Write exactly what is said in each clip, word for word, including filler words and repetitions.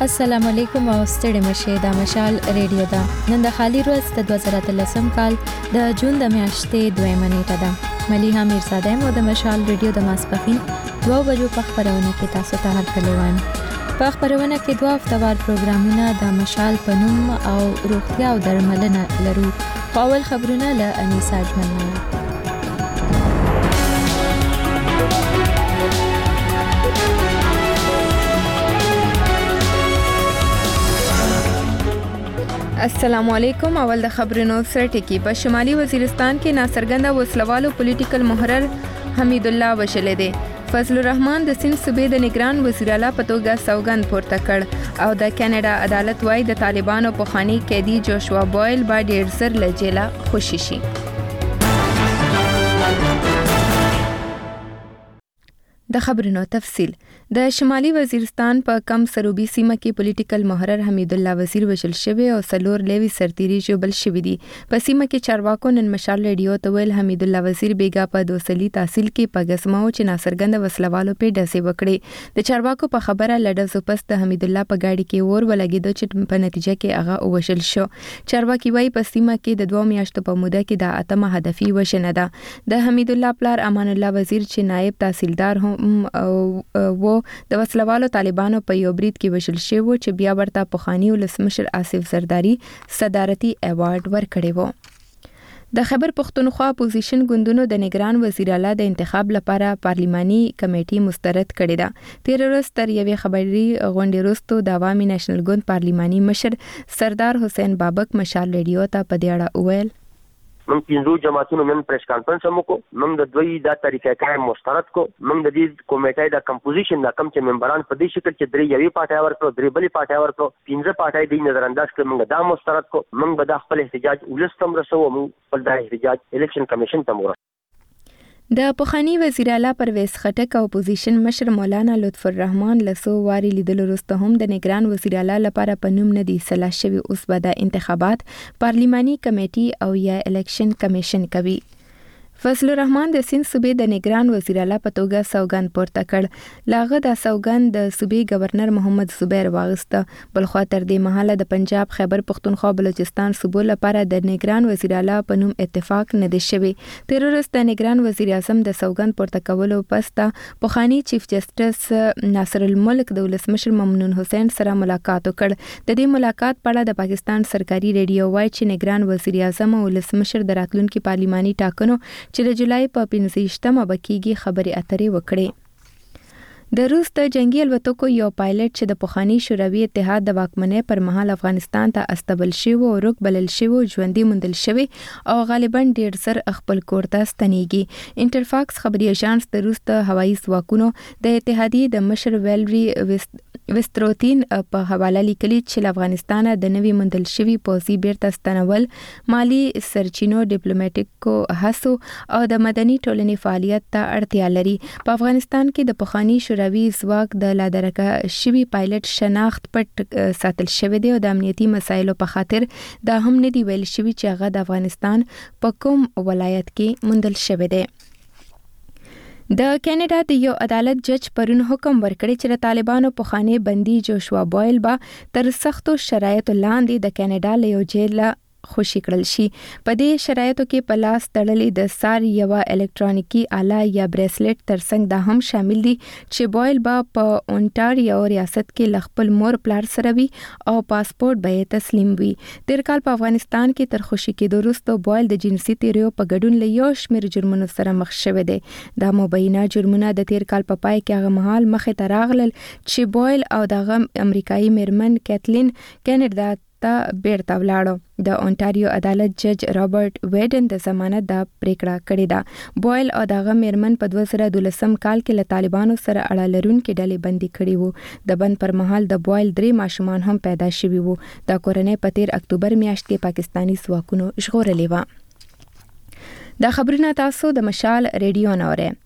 السلام علیکم او ستړي مشه د مشال ریډیو دا نن د خالی ورځ د دوه زره اتلسم کال د جون د میاشتې دویمه نیټه ده. ملیحه میرزاده مو د مشال ریډیو د ماسپخین دوه بجو په خبرونه کې تاسو ته هرکلی وایم. په خبرونه کې دوه هفتهوار پروګرامونه د مشال په نوم او روغتیا او درملنه لرو. په اول خبرونه له انیسا اجمل. السلام علیکم. اول د خبرونو سره ټکی. په شمالي وزیرستان کې ناڅرګنده وسلوالو پولیټیکل محرر حمید الله وشلې دی. فضل الرحمن د سند صوبې د نگران وزیر اعلی په توګه سوګند پورته کړ او د کینیډا عدالت وايي د طالبانو پخوانی قیدی جوشوا بویل با ډیر زر له جیله خوشی شي. د خبرونو تفصیل. د شمالي وزیرستان په کم سروبي سیمه کې پولیټیکل محرر حمید الله وزیر وشل شوی او سلور لیوی سرتیری جوبل شوی دی. په سیمه کې چارواکو نن مشال ریډیو ته ویل حمید الله وزیر بیګا په دوسلی تحصیل کې په غسماو چې ناڅرګنده وسلوالو په ډسې وکړي. د چارواکو په خبره لړز پس د حمید الله په گاډي کې ور ولګیدو چې په نتیجه کې هغه وشل شو. چارواکي وايي په سیمه کې د دوه میاشتو په موده کې د اتمه هدفي وشنه ده. د حمید الله پلار امان الله وزیر چې نائب تحصیلدار هم او د وسلوالو طالبانو په یو برید کې وشل شوی و چې بیا ورته پخوانی ولسمشر آصف زرداری صدارتي ایوارډ ورکړی و. د خیبر پختونخوا اپوزیشن ګوندونو د نگران وزیر اعلی د انتخاب لپاره پارلیماني کمیټي مسترد کړې ده. تیر ورځ تر یوې خبري غونډې وروسته د عوامي نېشنل ګوند پارلیماني مشر سردار حسین بابک مشال ریډیو ته په دې اړه وویل من پینځو جماعتونو من پریس کانفرنس هم وکړو. من د دوی دا طریقې کار مسترد کو. من د دې کمیټې د کمپوزیشن د کم چې ممبران په دې شکل چې درې یوې پارټي ورکړو درې بلې پارټي ورکړو پینځه پارټي د نظر انداز کړ. من دا مسترد کو. من به د خپل احتجاج ولستم رسو. من خپل د احتجاج الیکشن کمیشن ته مور. د پخوانی وزیر اعلی پرویز خټک او اپوزیشن مشر مولانا لطف الرحمن لسو واری لیدل وروسته هم د نگران وزیر اعلی لپاره په نوم نه دی سلا شوی. اوس به د انتخابات پارلیماني کمیټي او یا الیکشن کمیشن کوي. فضل الرحمن د سند صوبې د نگران وزیر اعلی په توګه سوګند پورته کړ. لاغه د سوګند د صوبې گورنر محمد زبیر واغسته. بلخوا تر دې مهاله د پنجاب خیبر پختونخوا بلوچستان صوبو لپاره د نگران وزیر اعلی په نوم اتفاق نه دی شوی. تیر ورځ د نگران وزیر اعظم د سوګند پورته کولو پس ته پخوانی چیف جسټس ناصر الملک د ولسمشر ممنون حسین سره ملاقات وکړ. د دې ملاقات په اړه د پاکستان سرکاري ریډیو وايي چې نگران وزیر اعظم او ولسمشر د راتلونکي پارلیماني ټاکنو چې د جولای په پنځه مه بکیږي خبرې اترې وکړي. د روس د جنگي الوتکو یو پایلټ چې د پخوانی شوروي اتحاد د واکمنۍ پر مهال افغانستان ته استبل شوی او روک بلل شوی ژوندۍ موندل شوی او غالبا ډیر زر خپل کور ته ستنیږي. انټرفاکس خبري اژانس د روس د هوایي ځواکونو د اتحادیې د مشر ویلری وستروتین په حواله لیکلي چې افغانستان د نوي موندل شوی پوځي بیرته ستنول مالی سرچینو ډیپلوماټیکو هڅو او د مدني ټولنې فعالیت ته اړتیا لري. په افغانستان کې د پخوانی شوروي ځواک د لادرکه شوی پایلټ شناخت پټ ساتل شوی دی او د امنیتي مسایلو په خاطر دا هم نه دی ویل شوی چې هغه د افغانستان په کوم ولایت کې موندل شوی دی. د کینیډا د یو عدالت جج پرون حکم ورکړی چې د طالبانو پخوانی بندي جوشوا بویل با تر سختو شرایطو لاندې د کینیډا له یو جیل خوشی کړل شي. په دې شرایطو کې په لاس تړلې د سار یو الکترونیکی آله یا بریسلیټ ترڅنګ دا هم شامل دي چې بویل با په اونټاریو ریاست کې خپل مور پلار سره وي او پاسپورت به تسلیم وي. تیر کال په افغانستان کې تر خوشی کېدو وروسته بویل د جنسي تیریو په ګډون له یو شمېر جرمونو سره مخ شوی دی. دا مبینه جرمونه د تیر کال په پای کې هغه مهال مخې ته راغلل چې بویل او دغه امریکایي میرمن کیتلین کینیډا ته بیرته ولاړو. د اونټاریو عدالت جج رابرټ ویډن د ضمانت د پریکړه کړې ده. بویل او دغه میرمن په دوه زره دولسم کال کې له طالبانو سره اړه لرونکي ډلې بندي کړي وو. د بند پر مهال د بویل درې ماشومان هم پیدا شوي وو. د کورنۍ په تیر اکتوبر میاشت کې پاکستانی ځواکونو ژغورلې وه. دا خبرونه تاسو د مشال ریډیو نه اورئ.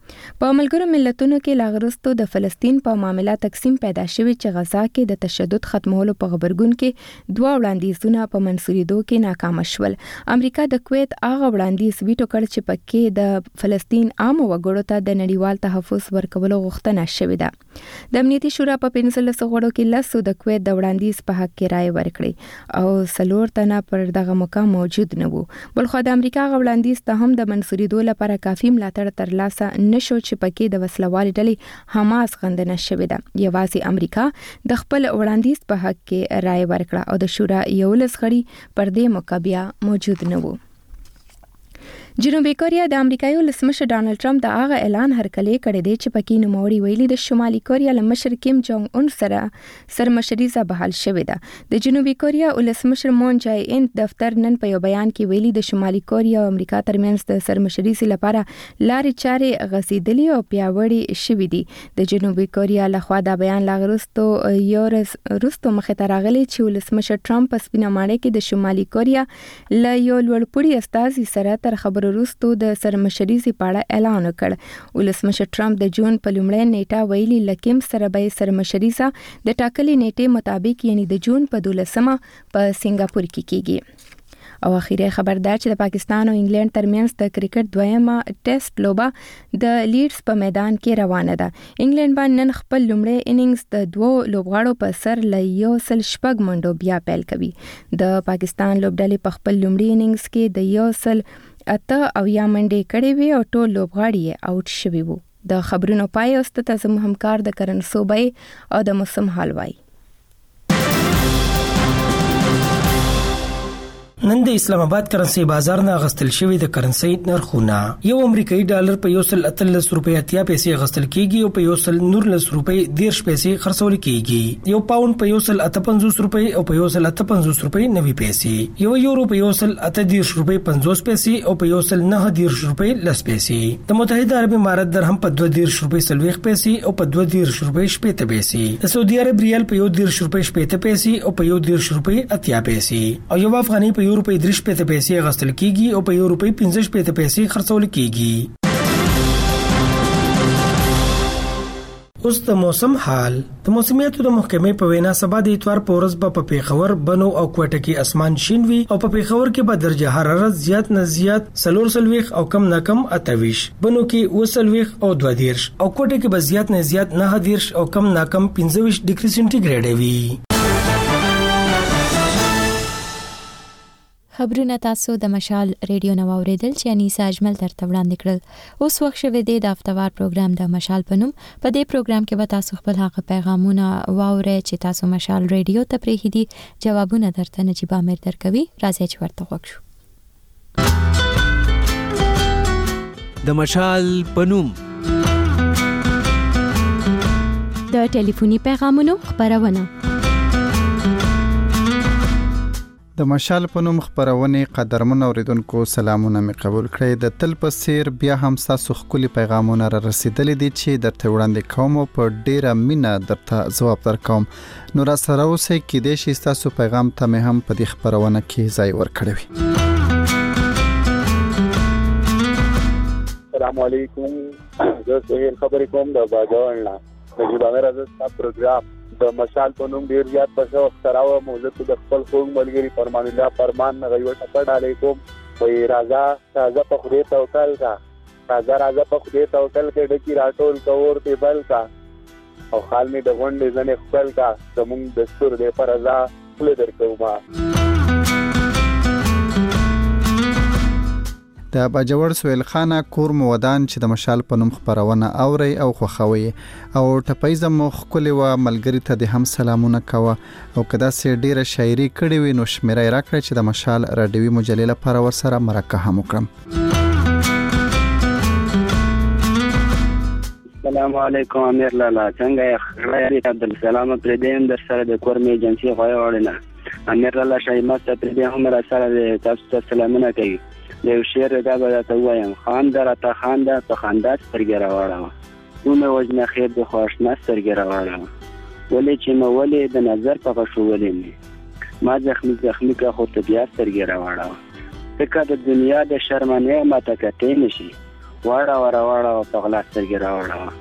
په ملګرو ملتونو کې لاغرستو د فلسطین په معاملې تقسیم پیدا شوی چې غزا کې د تشدد ختمولو په غبرګون کې دوه وړاندیزونه په منسوریدو کې ناکام شول. امریکا د کویت هغه وړاندیز ویټو کړ چې پکې د فلسطین عام وګړو ته د نړیوال تحفظ ورکولو غوښتنه شوې ده. د امنیتي شورا په پنځلس غړو کې لسو د کویت د وړاندیز په حق کې رائے ورکړي او څلور تنه پر دغه مقام موجود نه وو. بلخو د امریکا غ وړاندیز ته هم د منسوریدو لپاره کافي ملاتړ ترلاسه نشو چې پکې د وسلوالې ډلې حماس غندنه شوې ده. یوازې امریکا د خپل وړاندیز په حق کې رائے ورکړه او د شورا یولس غړي پر دې مقابله موجود نه وو. جنوبي کوریا د امریکایي ولسمشر ډانلډ ټرمپ د هغه اعلان هرکلی کړی دی چې پکې نوموړي ویلي د شمالي کوریا له مشر کیم جونګ اون سره سرمشریزه بحال شوې ده. د جنوبي کوریا ولسمشر مون جای ان دفتر نن په یو بیان کې ویلي د شمالي کوریا او امریکا ترمنځ د سرمشریزې لپاره لارې چارې غځېدلې او پیاوړې شوې دي. د جنوبي کوریا لخوا دا بیان لاغرستو یو ورځ وروسته مخې ته راغلی چې ولسمشر ټرمپ په سپینه ماڼۍ کې د شمالي کوریا له یو لوړپوړي استازي سره تر خبرو وروسته د سرمشریزې په اړه اعلان وکړ. ولسمشر ټرمپ د جون په لومړۍ نیټه ویلي لکیم سره به سرمشریزه د ټاکلې نیټې مطابق یعنی د جون په دولسمه په سنگاپور کې کیږي. او اخیری خبر دا چې د پاکستان او انګلند ترمنځ د کرکټ دویمه ټیسټ لوبه د لیډز په میدان کې روانه ده. انګلند باندې نن خپل لومړی اننګز د دوو لوبغاړو په سر له یو سل شپږ منډو بیا پیل کوي. د پاکستان لوبډلې په خپل لومړي اننګز کې د یو سل اته او یا منډې کړې وي او ټول لوبغاړي یې آوټ شوي وو. د خبرونو پای اوس ته زموږ همکار د کرن صوبې او د موسم حال وایي. نن د اسلام آباد کرنسي بازار نه غستل شوی د کرنسي نرخونه یو امریکایي ډالر په یو سل اتلس روپۍ اتیا پیسې غستل کیږي او په یو سل نورلس روپۍ دیرش پیسې خرڅول کیږي. یو پاوند په یو سل اته پنځوس روپۍ او په یو سل اته پنځوس روپۍ نوي پیسې. یو یورو په یو سل اته دیرش روپۍ پنځوس پیسې او په یو سل نه دیرش روپۍ لس پیسې. د متحده عرب امارات درهم په دوه دیرش روپۍ سلويخ پیسې او په دوه دیرش روپۍ شپږ پیسې. د سعودي عرب ریال په یو دیرش روپۍ شپږ پیسې او په یو دیرش روپۍ اتیا پیسې. او یو افغاني په یو روپۍ درش پته پیسې غستل کیږي او په یو روپۍ پنځه پته پیسې خرڅول کیږي. اوس د موسم حال. د موسمیاتو د محکمې په وینا سبا د اتوار په ورځ به په پیښور بنو او کوټه کې اسمان شین وي او په پیښور کې به درجه حرارت زیات نه زیات سلور سلويخ او کم نه کم اتويش، بنو کې وسلويخ او دوه دیرش او کوټه کې به زیات نه زیات نه دیرش او کم نه کم پنځه ویشت ډیګري سنټیګریډ وي. خبرونه تاسو د مشال ریډیو نو اوریدل چې انیسا اجمل ترته وړاندې کړل. اوس وخت شوه دی د هفتوار پروګرام د مشال پنوم. په دې پروګرام کې به تاسو خپل هغه پیغامونه واورئ چې تاسو مشال ریډیو ته پرې دي. جوابونه درته نجيب امیر درکوي. راځي چې ورته وګورئ. د مشال پنوم د ټلیفوني پیغامونو خبرونه. د مشال په نوم خبرونه قدرمن اوریدونکو سلامونه می قبول کړئ. د تل په سیر بیا هم تاسو خولي پیغامونه را رسیدلې دي چې درته وړاندې کوم په ډیره مینا درته جواب درکوم. نو را سره اوسئ کې د شي تاسو پیغام ته مې هم په دې خبرونه کې ځای ورکړی وي. السلام علیکم. زه سهیل خبرې کوم د باجوړ نه. نجيب امیر از تاسو پروګرام د مشال په نوم ډیر زیات په شو خراوه موضوع د خپل خوږ ملګری فرمان الله فرمان غوي ټپړ علیکم. وی راځه راځه په خدای توکل کا راځه راځه په خدای توکل کې ډکی راټول کور ته بل کا او خال می د غونډې ځنه خپل کا زموږ دستور دی پر رضا خپل درکوما. د باجوړ سویل خانه کور مودان چې د مشال په نوم خبرونه اوري او خوخوي او ټپایزه مخ کلی و ملګری ته د هم سلامونه کوه او کدا سي ډیره شاعري کړي وي نو شمیره راکړي چې د مشال راډیوي مجلې لپاره ورسره مرکه هم وکړم. السلام علیکم امیر لالا څنګه یې عبد السلام پر دې در سره د کورمې ایجنسی غوي وړنه امیر لالا شایمت پر دې هم را سره تاسو ته سلامونه کوي. یو شعر دا به تاسو وایم خان درته خان د په خندات سترګې راوړم نو وجنه خیر د خوشنه سترګې راوړم ولې چې نو ولې د نظر په شولې ما زخمی زخمی کا خو ته بیا سترګې راوړم ځکه د دنیا د شرمنه ماته کته نشي واړه وړه واړه په غلا سترګې راوړه.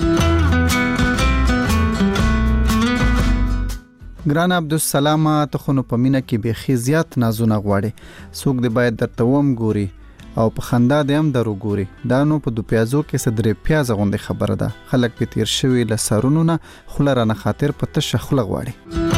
ګران عبدالسلام ته خو نو په مینه کې بیخي زیات نازونه غواړي، څوک دې باید درته وم ګوري او په خندا دې هم درو ګوري. دا نو په دو پیازو کې صدرې پیاز غوندې خبره ده. خلک په تیر شوي له سرونو نه خوله رانه خاطر په تشه خوله غواړي.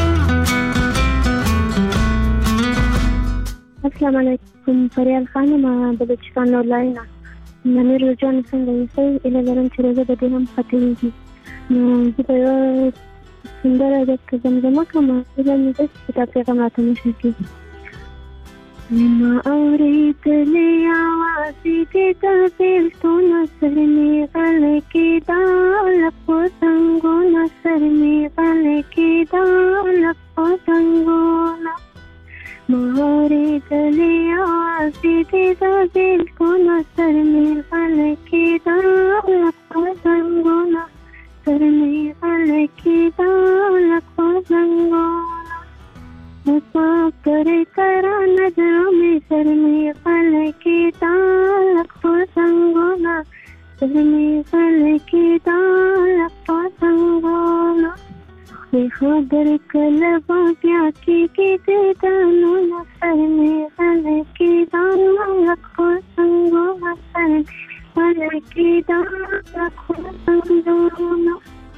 السلام علیکم، فریال خانم بلوچستان اونلاین. نمیر جان څنګه یې؟ اله لرم چې روزه به دې هم ختمېږي. نو زه به یو سندره درته زمزمه کړم، هیله مې ده چې دا پیغام راته مشر کړي. ما اورېدلې اوازې دې د بېلتونه سر مې غلی کېده، لږ په زنګونه سر مې غلی کېده، لږ په زنګونه. ما اورېدلې اوازې دې د بېلتونه سر مې غلی کېده، لږ په زنګونه سر مې غلی کېده، لږ په زنګونه. مسواک کرے ترانه دمې سر مې غلی کېده، لږ په زنګونه سر مې غلی کېده، لږ په زنګونه. وی خبر کله به بیا کېږي دیدنونه، سر مې غلی کېده، لږ په زنګونه سر مې غلی کېده، لږ په زنګونه.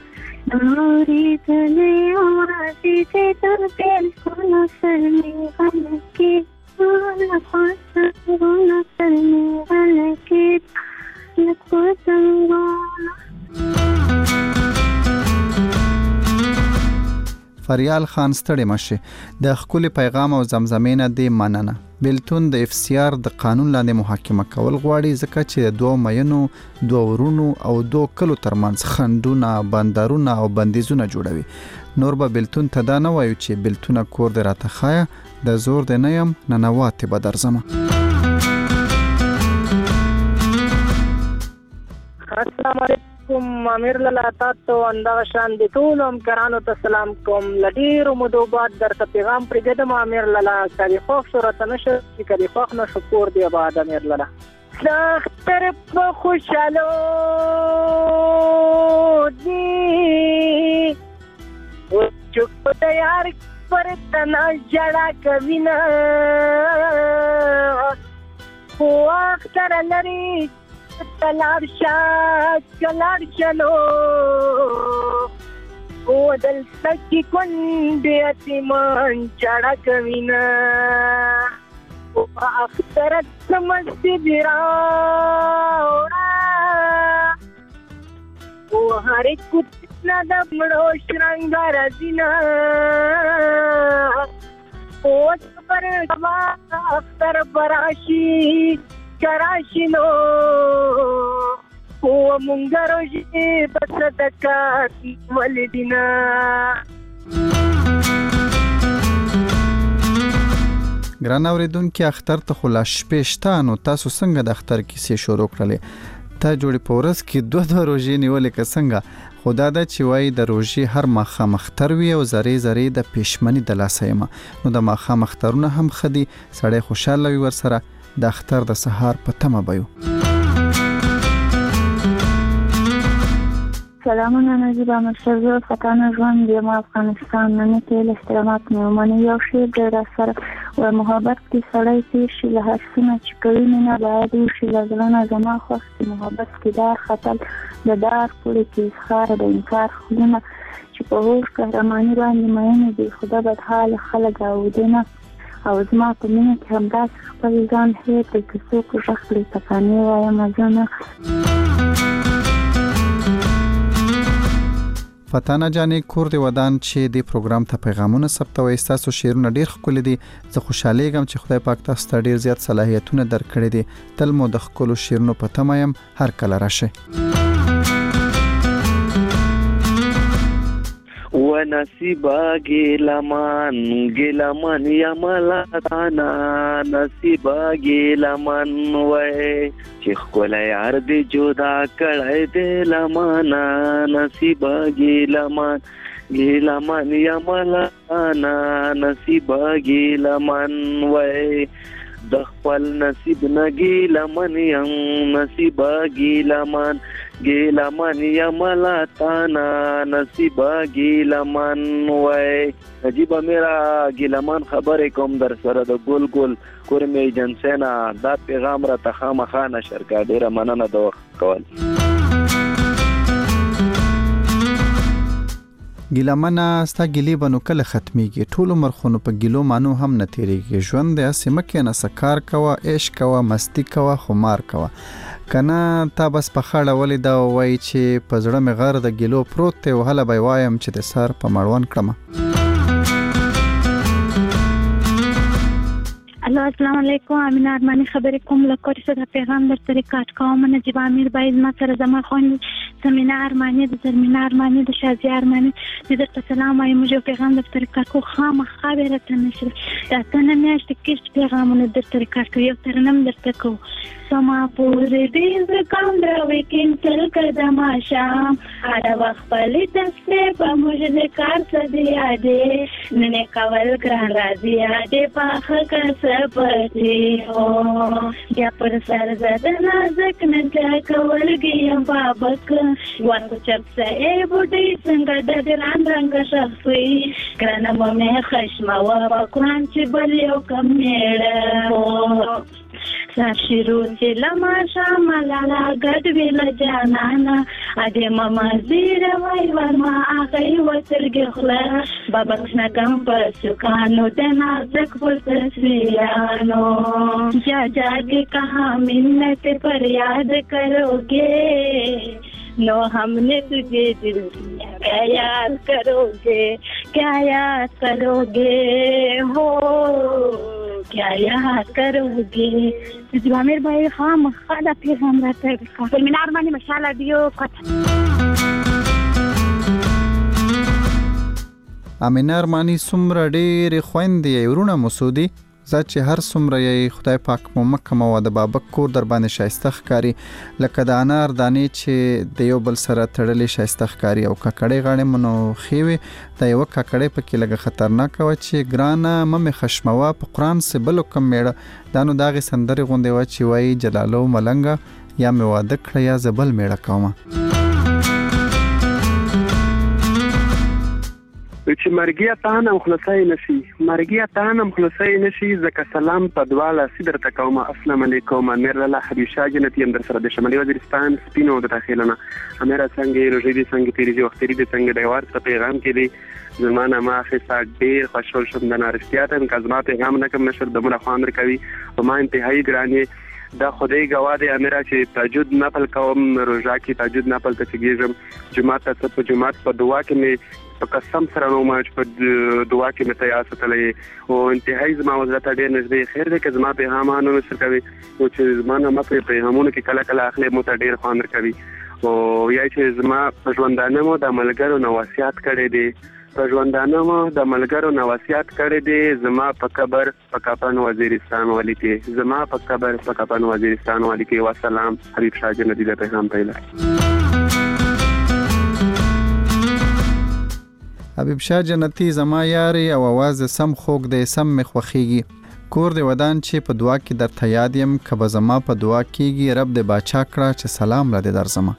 اورېدلې اوازې دې د بېلتونه سر مې غلی کېده، لږ په زنګونه سر مې غلی کېده، لږ په زنګونه. فریال خان ستړی مشه، د ښکلي پیغام او زمزمې نه دې مننه. بیلتون د اف سی آر د قانون لاندې محاکمه کول غواړي، ځکه چې د دوه مینو، دوه ورونو او دوه کلو ترمنځ خنډونه، بندرونه او بندیزونه جوړوي. نور به بیلتون ته دا نه وایو چې بیلتونه کور دې راته ښایه، د زور دې نه یم ننواتې به درځمه. السلام علیکم، امیر لالا تاسو اندغه شان دي ټول همکارانو ته سلام کوم. لډیر مودو بعد درته پیغام پرېږدم امیر لالا، کله خوښ صورت نشه چې کله خوښ نه شکر دی بعد امیر لالا. سختر په خوشالو دی او چوک د یار پر تنا جړه کوینا، خو اختر لري تلار شاه کلار چلو او دل سکی کندی اتمان چڑا کوینا، او اخترت سمستی بیراوڑا او هر کتنا دمڑو شرنگار زینا، او پر اختر براشی کراشینو او مونږرو جی بس دکات ولدینا. ګران اوریدونکو، اختر ته خو لا شپې شته، نو تاسو څنګه د اختر کیسې شروع کړلې؟ تا جوړې په ورځ کې دوه دوه روژې نیولې که څنګه؟ خو دا ده چې وایي د روژې هر ماښام اختر وي او زرې زرې د پېشمني د لاسه یمه. نو د ماښام اخترونه هم ښه دي، سړی خوشحاله وي ورسره، د اختر د سهار په تمه به یو. سلامونه نجیبه مشرزو فتانه ژوند یم افغانستان ننه کې احترامات مې ومني. یو شعر دی را سره و محبت کې سړی تیر شي له هر څه نه چې کوي مینه باید وشي له زړه نه زما خوښ دي محبت کې دار خطل د دار پورې کې اظهار د انکار خلونه چې په هوښ قهرماني باندې مینې دي خدا بدحال خلک عودونه او زما په مینه کې همداسې خپل ځان هېر دی که څوک غږ کړي تکانې وایم زه نه. فتانه جانې کور دی ودان چې د پروګرام ته پیغامونه ثبتوي. ستاسو شعرونه ډیر ښکلي دي، زه خوشحالیږم چې خدای پاک تاسو ته ډیر زیات صلاحیتونه درکړي دي. تل مو د ښکلو شعرونو په تمه یم، هر کله راشئ. و نصیبا گیلمان گیلمان یا ملاتانا نصیبا گیلمان وای چې خپل یار دې جدا کړای دې لمانا نصیبا گیلمان گیلمان یا ملاتانا نصیبا گیلمان وای د خپل نصیب نه ګیلمن یم نصیبه ګیلمن ګیلمن یم له تانا نصیبه ګیلمن وای عجیبه میرا ګیلمن خبرې کوم در سره د ګل ګل کورمې ایجنسی نه دا پیغام راته خامخا نشر کړه ډېره مننه د وخت کول ګیلمنه ستا ګیلې به نو کله ختمیږي ټول عمر خو نو په ګیلو مانو هم نه تېرېږي ژوند دی هسې مه کښېنه څه کار کوه عشق کوه مستی کوه خمار کوه که نه تا بس په خړه ولې دا ووایي چې په زړه مې غر د ګیلو پروت دی وهله به یې وایم چې د سر په مړوند کړمه الو السلام علیکم امینه ارمانی خبرې کوم له کوټې څخه پیغام درته ریکارډ کوم نجیب امیر باید ما سره زما خویندې سمینا ارمانی د زرمینا ارمانی د شازیه ارمانی د درته سلام وایم موږ پیغام درته ریکارډ کوو خامخا به راته نشي دا اتنه میاشتې کېږي پیغامونه درته ریکارډ کوو یو ترنم درته کوو سما پورې دې زکام دروي کینسل کړه ما شام هر وخت خپلې دستې په موږ د کار څه دی یادې نن کول ګران راځي یادې پاخه کس پتی هو یا پر سر زده نازک ننکه کولگی یم بابک وان کو چپ سه بودی څنګه د دران رنگ شخصي کرنه مې خشمه و پکوان چې بل یو کم میړه سر شروع چې لما شاملالا ګډ ویل جانانا اده ماما زیر وای ورما آغای وترګ خلا بابا کښنا کم په سکانو د نازک په تصویرانو جا جاګه کہا منت پر یاد کروگے नो हमने तुझे दिल दिया क्या याद करोगे क्या याद करोगे हो क्या याद करोगे जवामिर भाई खाम खादा پیغام راته فلمینار باندې مشاله دیو امینه ارمانی څومره ډېرې خویندې ورونه مسودي زه چې هر څومره یې خدای پاک مو مکه مو د بابک کور در باندې شایسته ښکاري لکه د انار دانې چې د یو بل سره تړلې شایسته ښکاري او ککړې غاړې مو نو ښې وي د یوه ککړې پکې لږه خطرناکه وه چې ګرانه مه مې خشموه په قرآن سې بلو کم میړه دا نو د هغې سندرې غوندې وه چې وایي جلالو ملنګه یا مې واده کړه یا زه بل میړه کومه چې مرګیا تان هم خلاصای نشي مرګیا تان هم خلاصای نشي ځکه سلام په دواله سیدر ته کوم السلام علیکم امیر الله حبیب شاه جنتی هم در سره د شمالي وزیرستان سپینو د داخلنا امیر څنګه روزي دي څنګه تیری دي وختري دي څنګه د وارث پیغام کې دي زمانه ما خسا ډیر خوشحال شوم د نارستیا ته کزما پیغام نه کوم نشر د مله خان کوي او ما انتهایی ګرانی دا خدای گواهی امیر چې تهجد نفل کوم روزه کې تهجد نفل ته کېږم جمعه ته په جمعه په دعا کې مې په قسم سره نو ما چې په دعا کې مې تیار ستلې او انتهایی زما وزرت ډېر نږدې خیر دې چې زما پیغامونه نشر کوي او چې زمانه ما په پیغامونو کې کله کله اخلي مو ته ډېر خوند کوي او یا چې زما په ژوندانه مو د ملګرو نواسيات کړي دي په ژوندانه مو د ملګرو نواسيات کړي دي زما په قبر په کاپن وزیرستان والی کې زما په قبر په کاپن وزیرستان والی کې والسلام حبیب شاه جنتی د پیغام پیدا حبیب شاه جنتی زما یاري او आवाज سم خوګ د سم مخ وخیږي کور د ودان چې په دعا کې درته یاد یم کبه زما په دعا کېږي رب دې باچا کړه چې سلام را دې درځم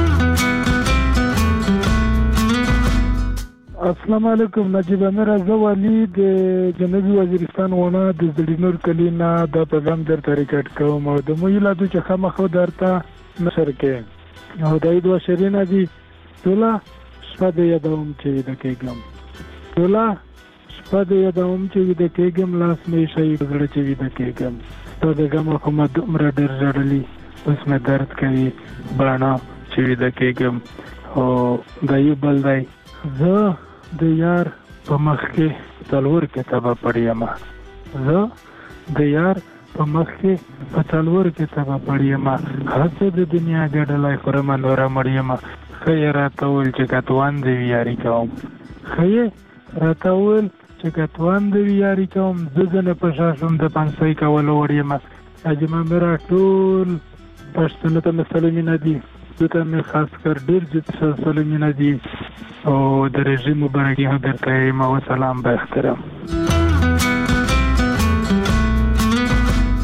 السلام علیکم نجیب امیر زوالی د جنوبي وزیرستان ونه د زړینور کلینا د پیغام درته ریکارډ کوم او د مویلا د چې خامخو درته نشر کې او د دوه شرینا دي ټوله شپه د یادوم چې د کېګم ټوله شپه د یادوم چې د کېګم لاس مې شي بغړ چې د کېګم ته د ګم حکومت عمر ډېر جوړلی اوس مې درد کوي باڼه چې د کېګم او د یو بل دی زه د یار په مخ کې څلور کتابه پړیم زه د یار په مخ کې په څلور کتابه پړیم هڅه د دنیا ګډلای خورم نور مړیم خیر راټول چې کتوان دی یاري کوم خیر راټول چې کتوان دی یاري کوم زنه په شاشم د پنځه کول وړیم اجمه مرا ټول پښتنه ته مسلمانین دي ته مې خاص کر ډیر چې سلامونه دي او د رژیم مبارکي هم درته ما و سلام به احترام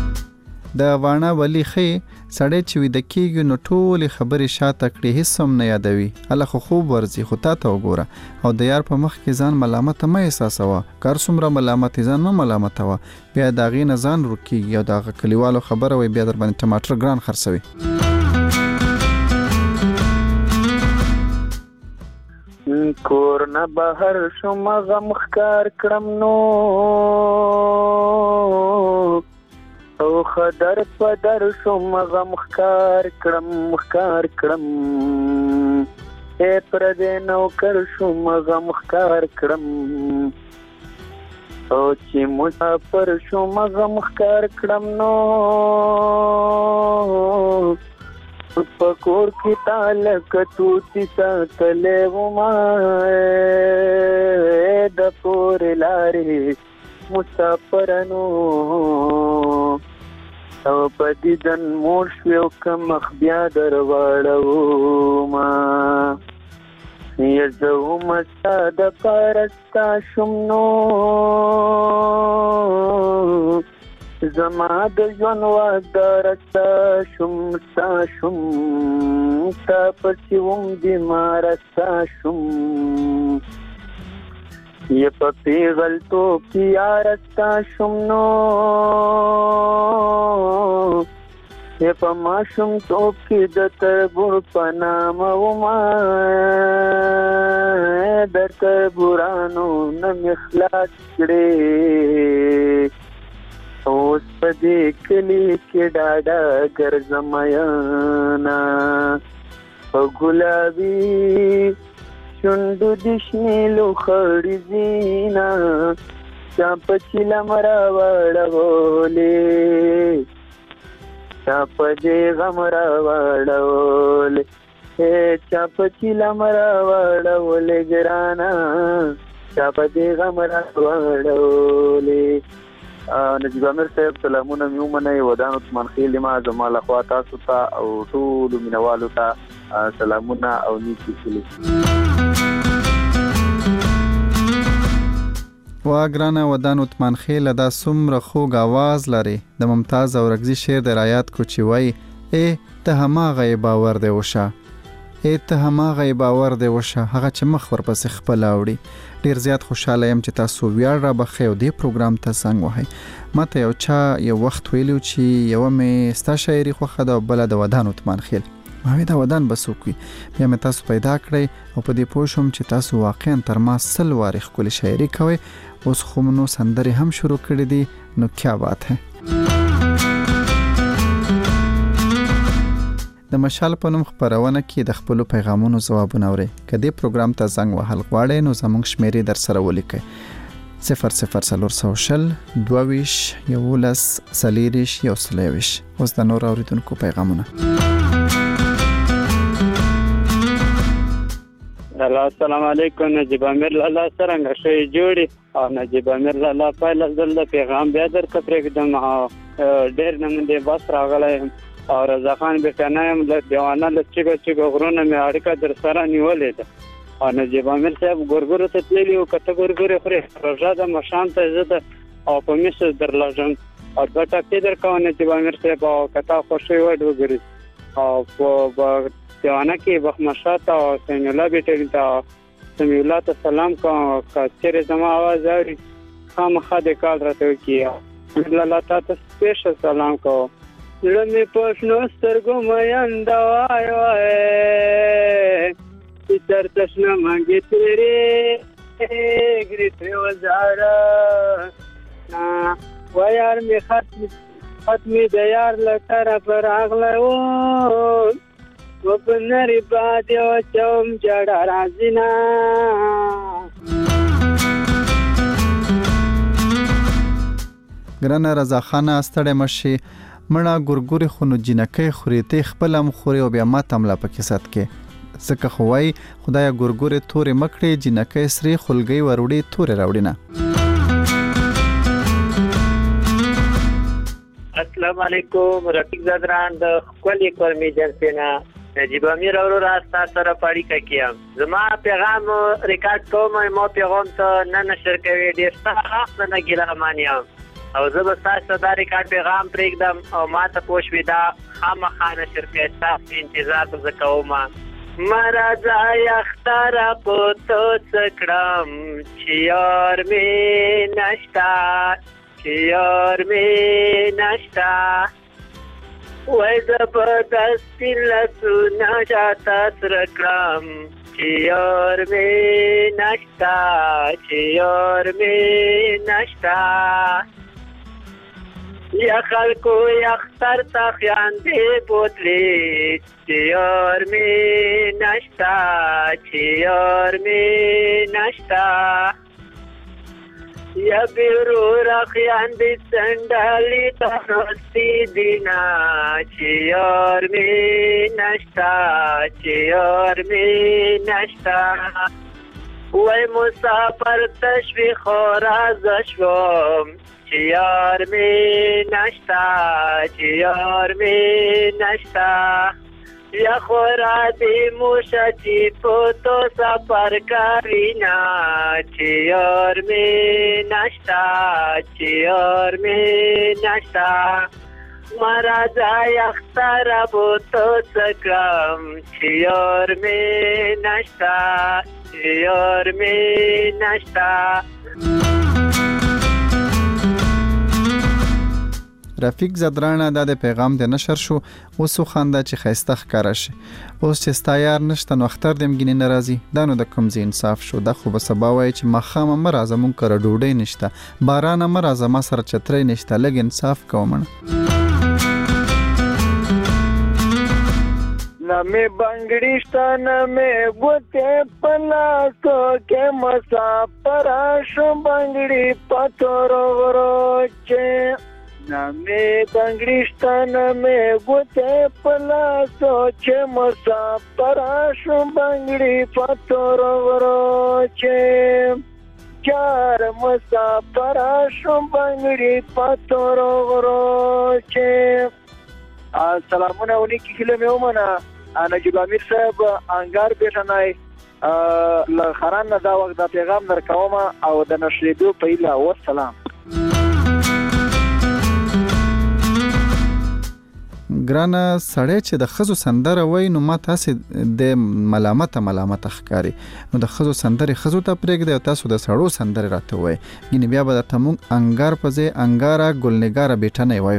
د وانا ولی خې سړی چې ویده کېږي نو ټولې خبرې شاته کړي هیڅ هم نه یادوي هله خو خوب ورځي خو تا ته وګوره او د یار په مخ کې ځان ملامته مه احساسوه کار څومره ملامتې ځان مه ملامتوه بیا د هغې نه ځان ورک کېږي او د هغه کلیوالو خبره وایي بیا در باندې ټماټر ګران خرڅوي کور نه بهر شوم غم ښکار کړم نو او خدر پدر شوم غم ښکار کړم ښکار کړم اے پردې نوکر شوم غم ښکار کړم او چې مسافر شوم غم ښکار کړم نو په کور کې تالک توتی ساتلې وما د پورې لارې مسافرانو او په دیدن مور شو کم مخ بیا درواړو ما یزو مستا د پرستا شم نو زما د ژوند وادار ستا شم ستا شم ستا پسې وم بیمار ستا شم یہ په پیغلتوب کې یار ستا شم نو یہ په ماشومتوب کې د تربور په نامه وما د تربورانو نه مې خلاص کړې اوس په دې کلي کې ډاډه ګرځم یانا په ګلابي شونډو د شنیلو خړې زینا چا په چیلم راوړولې چا په دې غم راوړولې چا په چیلم راوړولې ګرانا چا په دې غم راوړولې نجیب امیر صاحب سلامونه مې ومنئ ودان عثمان خیل ما زما لخوا تاسو ته او ټولو مینوالو ته سلامونه او نیکې هیلې وا ګرانه ودان عثمان خیل دا څومره خوږ آواز لري د ممتاز اورکزي شعر د رایات کو چې وای ای ته هماغه باور دی وشه ای ته هماغه باور دی وشه هغه چې مخ ورپسې خپل اوړي ډیر زیات خوشاله يم چې تاسو ویاړ را بخې او دې پروګرام ته څنګه وای ماته یو چا یو وخت ویلو چې یو مې ستا شاعري خوښه ده بل د ودان عثمان خیل ما دا ودان بسوکوي بیا مې تاسو پیدا کړی او په دې پوه شوم چې تاسو واقعا تر ما سل وارې ښکلې شاعري کوئ اوس خو نو سندرې هم شروع کړې دي نو کیا بات ہے د مشال په نوم خبرونه کې د خپل پیغامونو ځوابونه اوري کدی پروګرام ته زنګ وهل غواړئ نو زموږ شمیرې در سره ولیکئ صفر صفر صفر سوشل دوویش یولس سلیریش یو سلیویش اوس د نور اوریدونکو پیغامونه السلام علیکم نجیب امیر لالا څنګه شئ جوړي او نجیب امیر لالا پهل ځل د پیغام بیا درته پرېږدم ډېر نن دې بس راغلی او رضا خان بیٹانه هم له دیوانه له چیګو چیګو غرونه مې اړیکه در سره نیولې ده او نجیب امیر صاحب ګورګورو ته تللی او کته ګورګورې خورې روژه ده مشان ته زه ده او په میس درلږم او دوه ټکې درکوه نجیب امیر صاحب او کته خوښوي وډ وګوري او په دیوانه کې بخمشه ته او سمیع الله بیټې ته سمیع الله ته سلام کوم که چېرې زما اواز اوري خامخا دې کال راته وکړي الله تا ته سپیشل سلام کوم زړه مې په شنو سترګو مین ده وای وای چې درته شنه منګې تېرې ګرې ترې وزاره و یار مې خط خط مې د یار له طرفه راغلی و و په نري باد یې واچوم جړه راځي نه ګرانه رضا خانه ستړی مه شي مړه ګورګورې خو نو جینکۍ خوري ته خپل هم خوري او بیا ما ته هم لا پکې صد کې ځکه خو وایي خدایه ګورګورې تورې مه کړې جینکۍ سرې خولګۍ وروړې تورې راوړي نه السلام علیکم رفیق زدران د ښکلې کورمې جنسې نه نجیب امیر وروره ستا سره په اړیکه کې یم زما پیغام ریکارډ کوم ما پیغام ته نه نشر کوي ډېر سخت نه ګیلهمن یم او زه به ستاسو دا ریکارډ پیغام پرېږدم او ما ته پوه شوې دا خامخا نشر کړی ستاسو انتظار به زه کوم. مه راځه یختره په تو څه کړم چې یار مې نشته چې یار مې نشته وای زه به د سپین لاسونه چاته سره کړم چې یار مې نشته چې یار مې نشته یا خلکو یختر ته خیاندې بوتلې چې یار مې نشته چې یار مې نشته یا بیرورا خیاندې سندالې ته نوستې دینا چې یار مې نشته چې یار مې نشته وای مسافر تشوی خورازه شوم چې یار مې نشته چې یار مې نشته یا خورا دې موشه چې په تو سفر کوینا چې یار مې نشته چې یار مې نشته مه راځه یختره په تو څه کړم چې یار مې نشته چې یار مې نشته. رفیق زدرانه دا د پیغام د نشر شو. اوس خنده چې خیسته ښکاره شي. اوس چې ستا یار نشته نو اختر دې مګینې نه راځي. دا نو د کوم ځای انصاف شو. دا خو به سبا وایي چې ماښامه مه راځه مونږ کره ډوډۍ نشته بارانه مه راځه ما سره چترۍ نشته لږ انصاف کوه مړه. نه مې بنګړي شته نه مې ګوتې په لاسو کې مسافر شوم بنګړي په تورو غرو چې نه مې بنګړي شته نه مې ګوتې په لاسو چې مسافر شوم بنګړي په تورو غرو چې چار مسافر شوم بنګړي په تورو غرو چې. سلامونه ونیکی کله مې ومنه نجیب امیر صاحب انګار بیٹنای له خران نه دا وخت دا پیغام درکوم او د نشریدو په اله والسلام. ګرانه سړی چې د خزو سندره وای نو ما تاسو د ملامت ملامت ښکاری نو د خزو سندره خزو ته پرېږدي او تاسو د سړو سندره راته وای ګینه بیا به د تمون انګار په ځای انګارا ګلنګارا بیٹنای وایو.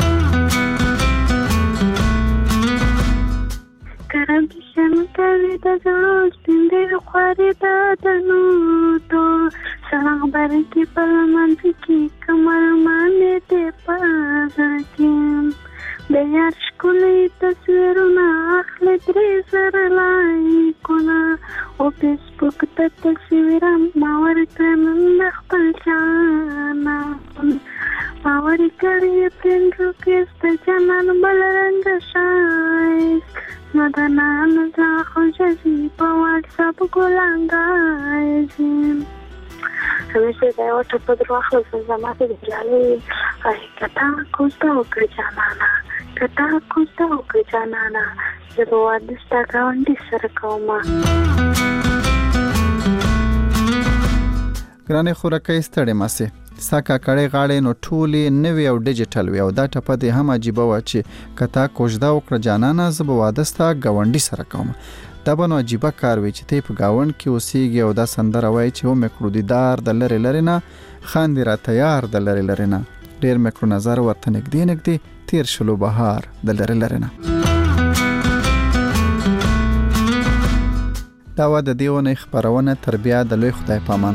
کرم شم کوي د زړه سپینې خوارې د دنو تو څنګه برکې په منځ کې کمر باندې ته پازر کې د یار ښکلې تصویرونه اخلي درې زره لایکونه او فیسبوک ته تصویر ما ورکړم د خپل جانه ما ورکړې پرنټو کې ست جانان بل رنګ شایست مدنا نزا خوشی په واتساپ ګولانګایزم همیشه دا یو ټپ درو اخلم زماته د جالي کتا کوستا وکړه جانانا کتا کوستا وکړه جانانا زه په واده ستا ګاونډي سره کوم. ګرانې خورکې ستړې ماسه ساکا کړي غاړې نو ټولې نوې او ډیجیټل وي او دا ټپه دې هم عجیب و چې کتا کوژدا وکړه جانانا زه به واده ستا ګاونډي سره کوم. دا به نو عجیبه کار وي چې ته په گاوند کې اوسېږي او دا سندره وایي چې و مکړو دیدار د لرې لرې نه خاندې را تیار د لرې لرې نه ډېر مکړو نظر ورته نږدې نږدې تیر شلو بهار د لرې لرې نه. دا و د دې ونې خپرونه تر بیا د لوی خدای پامان.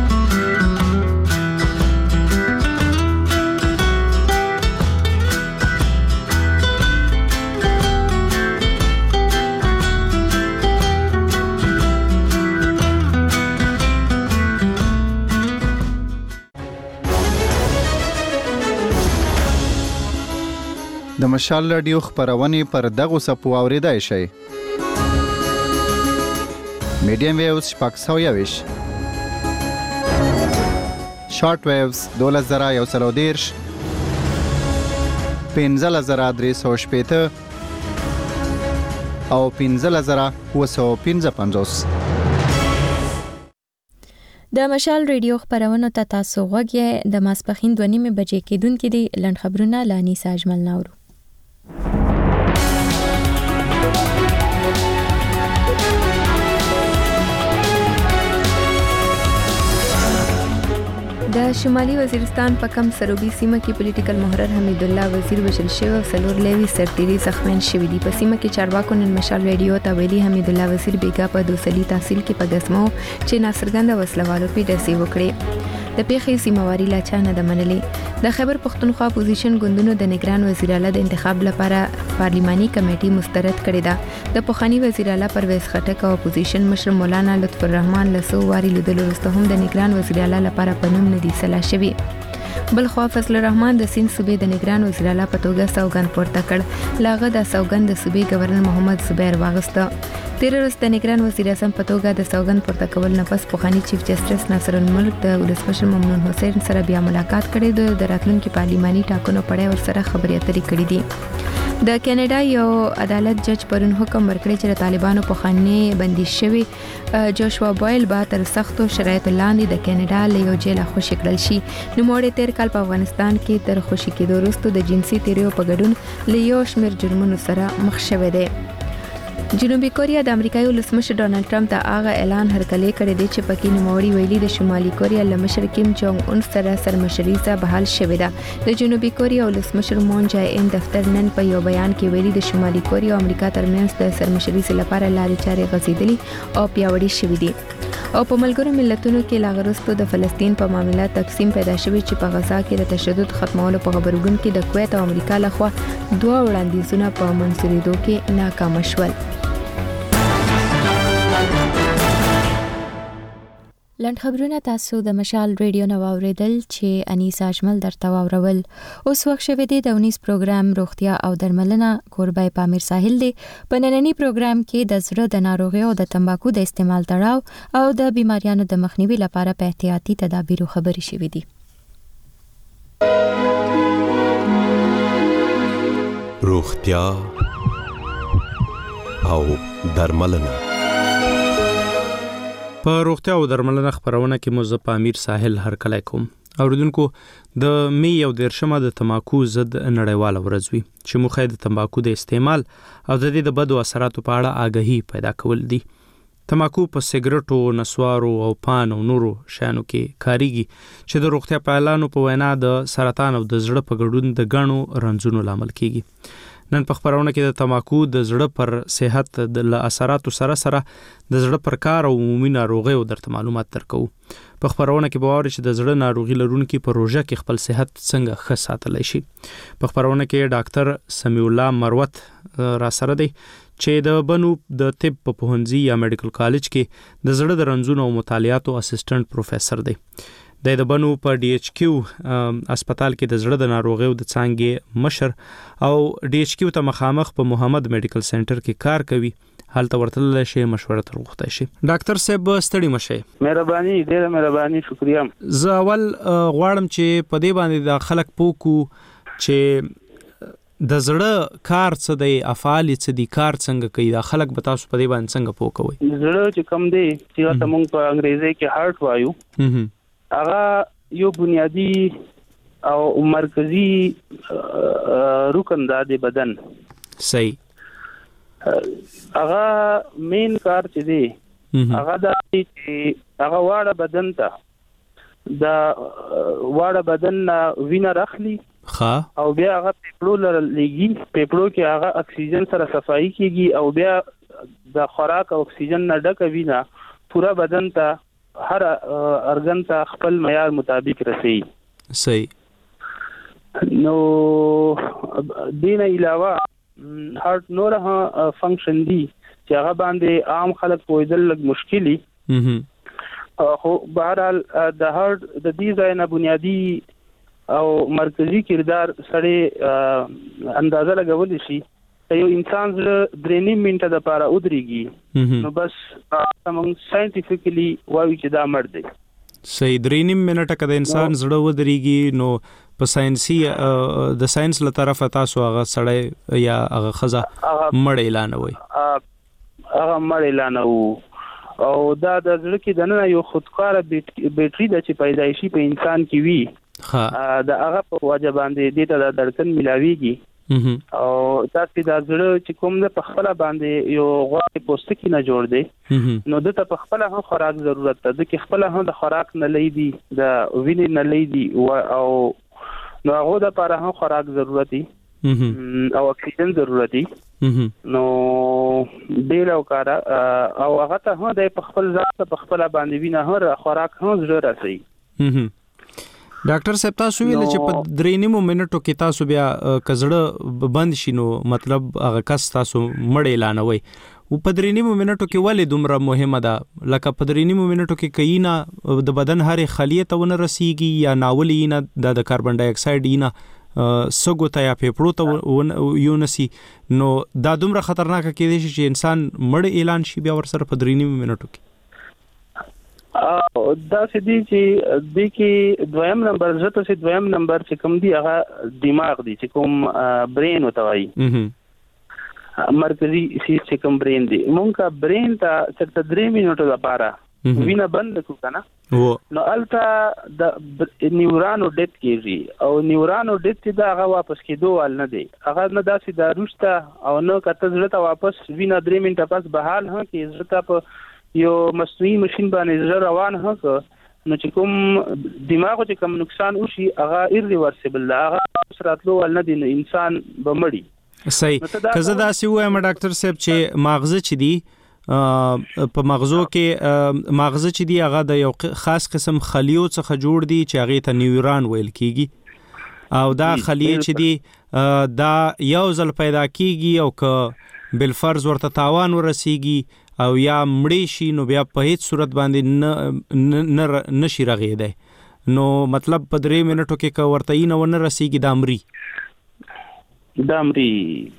د مشال رادیو خبرونه پر دغه سپو اوریدای شي. میډیم ویوز شپږ سوه یویش شارټ ویوز دولس زره یو سل او دېرش پنځلس زره درې سوه شپېته او پنځلس زره اووه سوه پنځه پنځوس. د مشال ریډیو خبرونه ته تاسو غوږی د ماسپخین دوه نیمه بجې کېدونکې دي لند خبرونه لانی ساجمل ناورو. د شمالي وزیرستان په کم سروبي سیمه کې پولیټیکل محرر حمید الله وزیر وشل شوی او سلور لوي سرتيري زخمین شوی دي. په سیمه کې چارواکو نن مشال ریډیو ته ویلي حمید الله وزیر بیګا په دوسلی تحصیل کې په دسمو چې ناصرګند وسلوالو پیډسي وکړي. د پیښې سیمواري لا چا نه د منلې. د خیبر پختونخوا اپوزیشن ګوندونو د نگران وزیر اعلی د انتخاب لپاره پارلیماني کمیټي مسترد کړې ده. د پوخانی وزیر اعلی پرویز خټک او اپوزیشن مشر مولانا لطف الرحمن لسو واری لیدلو وروسته هم د نگران وزیر اعلی لپاره پنوم نه دي سلا شوی. بل خو فضل الرحمن د سین صوبې د نگران وزیر اعلی په توګه سوګند پورته کړ. لاغه د سوګند د صوبې گورنر محمد زبیر واغسته. تیر ورځ د نگران وزیر اعظم په توګه د سوګند پورته کول نه پس پوخانی چیف جسټس ناصر الملک د ولسمشر ممنون حسین سره بیا ملاقات کړي د راتلونکي پارلیماني ټاکنو په اړه ورسره خبرې اترې کړې دي. د کینیډا یو عدالت جج پرون حکم ورکړی چې طالبانو پوخانی بندي شوی جوشوا بویل با تر سختو شرایطو لاندې د کینیډا له یو جیل خوشی کړل شي. نو موړې تیر کال په افغانستان کې تر خوشی کېدو وروسته د جنسي تیریو په ګډون له یو شمېر جرمونو سره مخ شوی دی. جنوبي کوریا د امریکایي ولسمشر ډونالد ټرمپ ته هغه اعلان هرکلی کړی دی چې پکې نوموړي ویلي د شمالي کوریا له مشر کیم جونګ اون سره سرمشري څخه بحال شوې ده. د جنوبي کوریا ولسمشر مون جای ان دفتر نن په یو بیان کې ویلي د شمالي کوریا او امریکا ترمنځ د سرمشري لپاره لارې چارې غځېدلې او پیاوړې شوې دي. او په ملګرو ملتونو کې لاغرستو د فلسطین په معاملې تقسیم پیدا شوی چې په غزا کې د تشدد ختمولو په خبرګون کې د کویت او امریکا لخوا دوه وړاندیزونه په منځورېدو کې ناکام شول. لند خبرونه تاسو د مشال ریډیو نو اوریدل چې انیس اجمل درته واورول. اوس وخت شوه دی د اونیس پروګرام روغتیا او درملنه کوربای پامیر ساحل دی. په نننی پروګرام کې د زړه د ناروغیو او د تمباکو د استعمال تړاو او د بیماریانو د مخنیوي لپاره په احتیاطي تدابیرو خبرې شوې دي. روغتیا او درملنه. په روغتیا او درملنه خبرونه کې مو ز پامیر ساحل هرکلی کوم. اوریدونکو د می یو دیرشمه د تماکو ضد نړیواله ورځ وي چې موخه د تمباکو د استعمال او د دې د بدو اثراتو په اړه آګاهي پیدا کول دي. تماکو په سیګریټو، نسوارو او پان او نورو شیانو کې کاریږي چې د روغتیا پالانو په وینا د سرطان او د زړه په ګډون د غنو رنځونو لامل کیږي. نن په خبرونه کې د تماکو د زړه پر صحت د اثراتو سره سره د زړه پر کار او عمومي ناروغیو درته معلومات درکو. په خبرونه کې به واورئ چې د زړه ناروغي لرونکي په روژه کې خپل صحت څنګه ښه ساتلی شي. په خبرونه کې ډاکټر سمیع الله مروت را سره دی چې د بنو د طب په پوهنځي یا میډیکل کالج کې د زړه د رنځونو او مطالعاتو اسسټنټ پروفیسور دی. د بنو په ډي ایچ کیو هسپتال کې د زړه د ناروغیو د څانګې مشر او ډي ایچ کیو ته مخامخ په محمد میډیکل سنټر کې کار کوي. هلته ورتللی شي، مشوره تر غوښتی شي. ډاکټر صاحب ستړي مشئ. مهرباني، ډېره مهرباني، شکریه. زه اول غواړم چې په دې باندې د خلک پوکو چې د زړه کار څه دی، افعال څه دي، کار څنګه کوي، دا خلک به تاسو په دې باندې څنګه پوکوي؟ زړه چې کوم دی چې تاسو موږ په انګریزي کې هارت وایو، هغه یو بنیادی او مرکزی رکن ده د بدن. صحیح. هغه مین کار چې دی هغه د چې هغه واړه بدن ته د واړه بدن وینه راخلي ښه او بیا هغه پیپړو لره لګي. پیپړو کې هغه اکسیجن سره صفایي کیږي او بیا د خوراک او اکسیجن نه ډکه وینه پورا بدن ته هر ارګن ته خپل معیار مطابق رسي. صحیح. نو دین علاوه هارت نور ها فنکشن دی چې هغه باندې عام خلک پوهیدل لږ مشکلی. خو بهرحال د هارت د دې ځای نه بنیادی او مرکزی کردار سره اندازه لګول شي. یو انسان زړه درې نیم منټه د پاره ودرېږي نو بس موږ ساينټیفیکلی وایو چې دا مړ دی. صحیح. درې نیم منټه کده انسان زړه ودرېږي نو په ساينسي د ساينس له طرفه تاسو هغه سړی یا هغه خزه مړ اعلان وي. هغه مړ اعلان وو او دا د زړه کې دنه یو خودکار بیټری د چې پیدایشي په انسان کې وي ها دا هغه په وجه باندې د ته د دړکن ملاويږي او تاسو د زړه چې کوم د خپل باندې یو غوړي پوستکی نه جوړ دی نو د ته خپل هم خوراک ضرورت ده د خپل هم د خوراک نه لیدي د وینې نه لیدي او نو هغه د لپاره هم خوراک ضرورت دی او اکسیجن ضرورت دی نو ډیر او کار او هغه ته هم د خپل ځان په خپل باندې وینه هر خوراک هم ضرورت راسي. ډاکټر صاحب تاسو ویل چې په درې نیمو منټو کې تاسو بیا کزړه بند شینو مطلب هغه کس تاسو مړ اعلانوي او په درې نیمو منټو کې ولې دومره مهمه ده لکه په درې نیمو منټو کې کینا د بدن هرې خلیه ته ونه رسیږي یا ناولې نه د کاربن ډای اکساید نه سګو ته یا پیپړو ته یو نسی نو دا دومره خطرناک کېدی شي چې انسان مړ اعلان شي بیا ور سره په درې نیمو منټو کې او دا سدي چې د کې دویم نمبر زته سي دویم نمبر چې کوم دی هغه دماغ دی چې کوم برین وتاوي مرکزی سیستم برین دی مونږه برین ته څه درې منټو لپاره وینه بند کو کنه نو التا د نیورانو ډیت کیږي او نیورانو ډیت دا هغه واپس کیدو ول نه دی هغه نه داسې دا روشته او نو کته زړه ته واپس وینه درې منټه پس بحال هم کې زړه په یو مصنوعي ماشين باندې زړه روان هغه نو چې کوم دماغ چې کوم نقصان وشي هغه ایرریورسیبل ده هغه سراتلو ول نه دي انسان بمړي صحیح کزه دا سی وایم ډاکټر صاحب چې ماغزه چې دی په مغزو کې ماغزه چې دی هغه د یو خاص قسم خلیو څخه جوړ دي چې هغه ته نیورون ویل کیږي او دا خلیه چې دی دا یو ځل پیدا کیږي او ک بل فرض ورته تاوان ورسیږي او یا مړی شي نو بیا په هیڅ صورت باندې نه نشي رغېدای نو مطلب په درې منټو کې کا ورته یې نه ونه رسیږي د امري د امري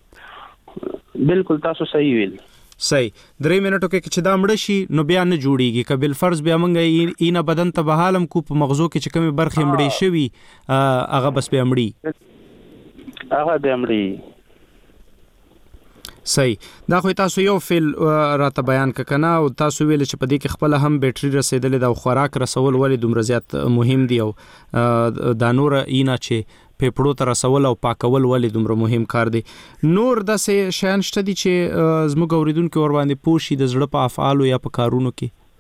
بالکل تاسو صحیح ویل صحیح درې منټو کې چې دا مړ شي نو بیا نه جوړیږي ک بل فرض بیا مونږ یې نه بدن ته بحالم کو په مغزو کې چې کومه برخه مړی شوی هغه بس بیا مړی هغه بیا مړی صحیح دا خو تاسو یو فل راته بیان ککنه او تاسو ویل چې په دې کې خپل هم بیټری رسیدلې دا خوراک رسول ولې دومره زیات مهم دی او دا نور اینا چې پیپړو ته رسول او پاکول ولې دومره مهم کار دی نور د څه شان شته دي چې زموږ اوریدونکو ور باندې پوښي د زړه په افعال یا په کارونو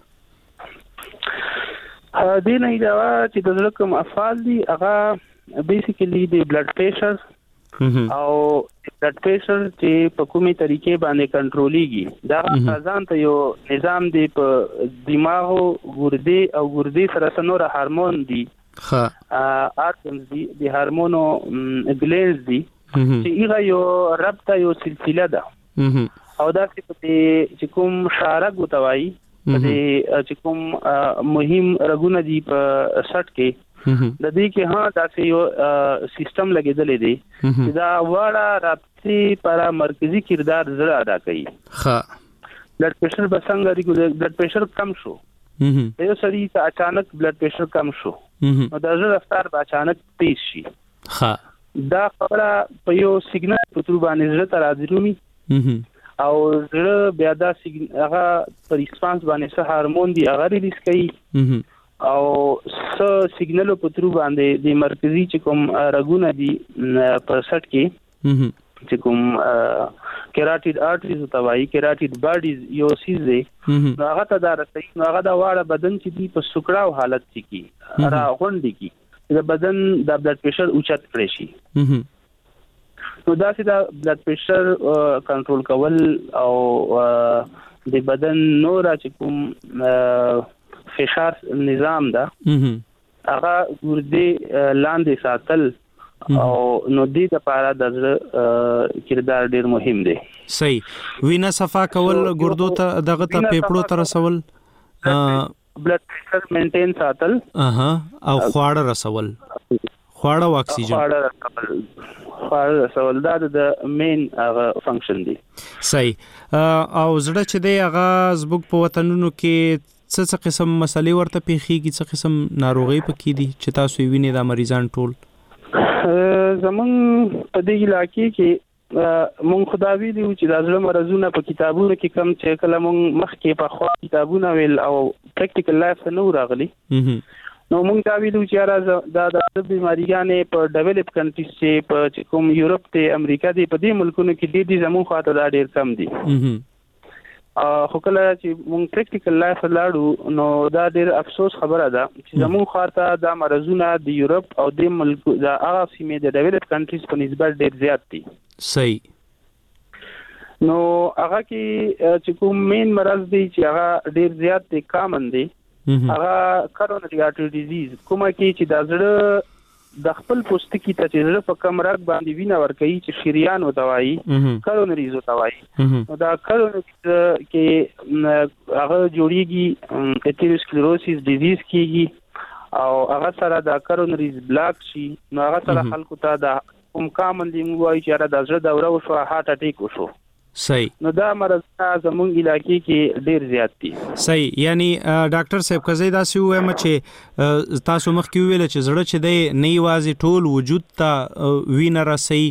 کې ا دې نه دا چې د زړه کوم افعال دي هغه بیسیکلی د بلډ پریشر او بلډ پریشر چې په کومه طریقې باندې کنټرولېږي دا ځان ته یو نظام دی په دماغ او ګردې او ګردې سره سنور هورمون دي ها ارګنز دي د هورمونو ګلینز دي چې هغه یو رابطه یو سلسله ده او دا چې کوم شارګ وتاوي چې کوم مهم رګونه دي په سټ کې د دې کې ها دا یو سیستم لګیدل دي چې دا وړه رابطي پر مرکزی کردار زړه ادا کوي ها بلډ پریشر بسنګ ریګولر بلډ پریشر کم شو یو سړی ته اچانک بلډ پریشر کم شو نو دا زړه رفتار به اچانک تیز شي ها دا خبره په یو سیګنل په تور باندې زړه ته راځي او زړه بیا دا هغه په ریسپانس باندې څه هورمون دی هغه ریلیز کوي او څه سیګنل په تور باندې د مرکزی چې کوم رګونه دي په سټ کې چې کوم کیراټیډ آرټریز او توای کیراټیډ باډیز یو سیز دی نو هغه ته دا رسېږي نو هغه دا واړه بدن چې دی په سکړاو حالت کې را غونډي کې د بدن د بلډ پریشر اوچت کړی شي نو دا چې دا بلډ پریشر کنټرول کول او د بدن نور چې کوم فشار نظام دا هغه ګردې لاندې ساتل او نو دې لپاره د کردار ډیر مهم دی صحیح وینا صفا کول ګردو ته دغه ته پیپړو ته رسول بلډ پریشر مینټین ساتل اها او خواړه رسول خواړه او اکسیجن خواړه رسول دا د مین هغه فنکشن دی صحیح او زړه چې دی هغه زبوږ په وطنونو کې څه څه قسم مسلې ورته پیخيږي څه قسم ناروغي پکې دي چې تاسو وینئ د مریضان ټول زمون په دې علاقې کې مونږ خدای ویلو چې د زړه مرزونه په کتابونو کې کم چې کله مونږ مخکې په خوا کتابونه ویل او پریکټیکل لایف ته نو راغلي نو مونږ دا ویلو چې راز دا د بیماریانې په ډیولپ کنټریز چې په کوم یورپ ته امریکا دی په دې ملکونو کې د دې زموږ خاطر دا ډیر کم دي خو کله چې مونږ پریکټیکل لایف لاړو نو دا ډیر افسوس خبره ده چې زموږ خاطر دا مرزونه د یورپ او د ملک د هغه سیمې د ډیولپ کنټریز په نسبت ډیر زیات دي صحیح نو هغه کې چې کوم مین مرض دی چې هغه ډیر زیات دی کامن دی هغه کورونری آرټری ډیزیز کومه کې چې د زړه د خپل پوستکي ته چې زړه په کم رګ باندې وینه ورکوي چې شریان او دوايي کورونریز او دوايي نو دا کورونری کې هغه جوړیږي اټیروسکلیروسیس ډیزیز کیږي او هغه سره د کورونریز بلاک شي نو هغه سره خلکو ته د کوم کامن دی موایي چې د زړه دوره او هارت اٹیک وشو صحیح نو دا مرزونه زموږ علاقې کې ډیر زیات دي صحیح یعنی ډاکټر صاحب کزې دا سی وایم چې تاسو مخ کې ویل چې زړه چې دی نه یوازې ټول وجود ته وینه رسي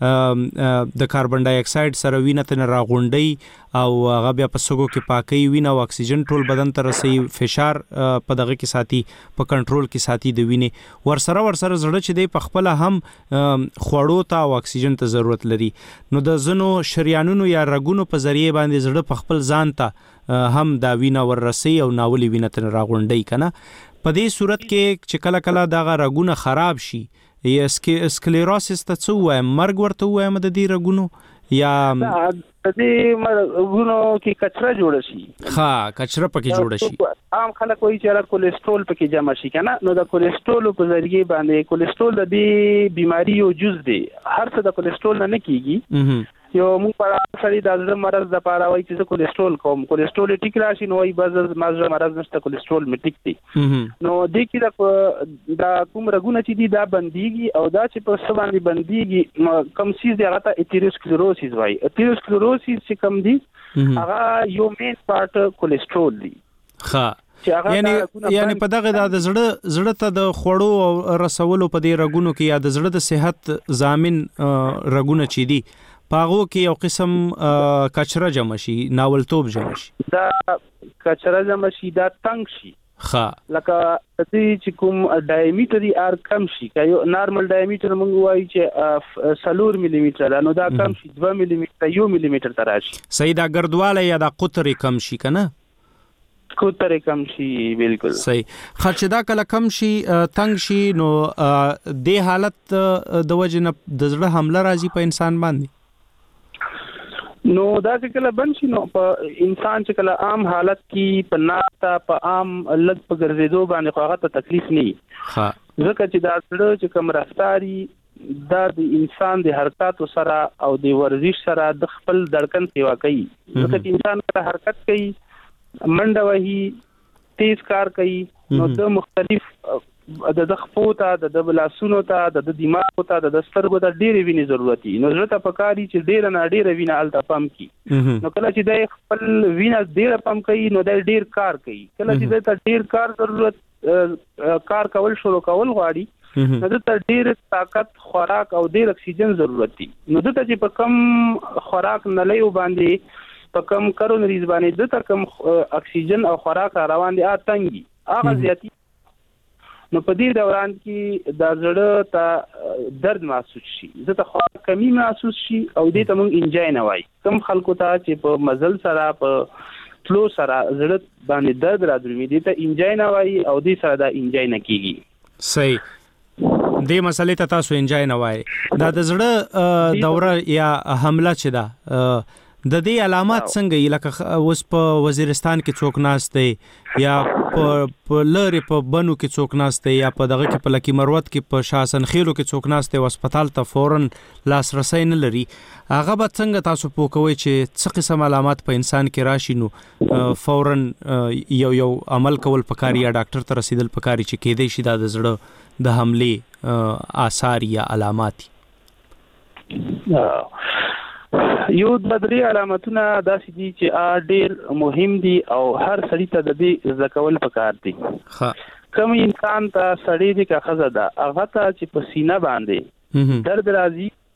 د کاربن ډای اکساید سره وینه ته راغونډي او هغه بیا په سګو کې پاکي وینه او اکسیجن ټول بدن ته رسي فشار په دغه کې ساتي په کنټرول کې ساتي د وینې ورسره ورسره زړه چې دی په خپل هم خوړو ته او اکسیجن ته ضرورت لري نو د زنو شریانونو یا رګونو په ذریعہ باندې زړه په خپل ځان ته هم دا وینه وررسي او ناولي وینه ته راغونډي کنه په دې صورت کې چې کله کله دغه رګونه خراب شي یا سکلیروسس ته څه وایم مرګ ورته وایم د دې رګونو یا د دې مرګونو کې کچره جوړ شي ها کچره پکې جوړ شي عام خلک وایي چې کولیسټرول پکې جمع شي کنه نو د کولیسټرول په ذریعہ باندې کولیسټرول د دې بیماری یو جز دی هر څه د کولیسټرول نه کیږي یو موږ په اړه د زړه مرز د پاره وایي چې کولیسټرول کوم کولیسټرول ټیک راشي نو وایي بعض مازه مرز نشته کولیسټرول می ټیک دي نو د کې د کوم رګونه چې دي دا بنديږي او دا چې په څه باندې بنديږي کم سیز دی هغه ته اټیروسکلیروسیس وایي اټیروسکلیروسیس چې کم دي هغه یو مین پارت کولیسټرول دی ښه یعنی یعنی په دغه د زړه زړه ته د خوړو او رسولو په دې رګونو کې یا د زړه د صحت ضامن رګونه چي دي پاغو کې یو قسم کچره جمع شي ناولتوب جمع شي دا کچره جمع شي دا تنگ شي ښه لکه چې کوم ډایمیټر ار کم شي یو نارمل ډایمیټر موږ وایي چې سلور ملي میټر نو دا کم شي دوه ملي میټر یو ملي میټر تر راشي صحیح دا ګردواله یا دا قطر کم شي کنه قطر کم شي بالکل صحیح خرچ دا کله کم شي تنگ شي نو د حالت د وجه نه د زړه حمله راځي په انسان باندې نو دا چې کله بند شي نو په انسان چې کله عام حالت کې په ناستا په عام لږ په ګرځېدو باندې خو هغه ته تکلیف نه وي ها ځکه چې دا سره چې کوم رفتاري دا د انسان د حرکتو سره او د ورزش سره د خپل دړکن سیوا کوي ځکه چې انسان کله حرکت کوي منډه وهي تیز کار کوي نو د مختلف د دخپو ته د بلاسونو ته د دماغ ته د سترګو ته ډېرې وینې ضرورت دي نو زړه ته پکاري چې ډېر نه ډېر وینه الته پم کی نو کله چې د خپل وینه ډېر پم کوي نو د ډېر کار کوي کله چې د ډېر کار ضرورت کار کول شروع کول غواړي نو د ډېر طاقت خوراک او ډېر اکسیجن ضرورت دي نو د چې په کم خوراک نه لیو باندې په کم کورونریز باندې د کم اکسیجن او خوراک روان دي اتنګي هغه زیاتی نو په دې دوران کې د زړه ته درد محسوس شي زه ته خوراک کمی محسوس شي او دې ته مونږ انجای نه وای کم خلکو ته چې په مزل سره په فلو سره زړه باندې درد راځي دې ته انجای نه وای او دې سره دا انجای نه کیږي صحیح دې مسلې ته تاسو انجای نه وای دا د زړه دوره یا حمله چې دا د دې علامات څنګه یې لکه اوس په وزیرستان کې څوک ناست دی یا په لری په بنو کې څوک ناست دی یا په دغه کې په لکی مروت کې په شاسن خیلو کې څوک ناست دی او هسپتال ته فورن لاسرسي نه لري هغه به څنګه تاسو پوښوي چې څه قسم علامات په انسان کې راشي نو فورن یو یو عمل کول پکاري یا ډاکټر ته رسیدل پکاري چې کېدې شي د زړه د حمله آثار یا علامات یو د درې علامتونه داسې دي چې ډېر مهم دي او هر سړی ته د دې ذکول پکار دي ها کوم انسان ته سړی دی که خزه ده هغه ته چې په سینه باندې درد راځي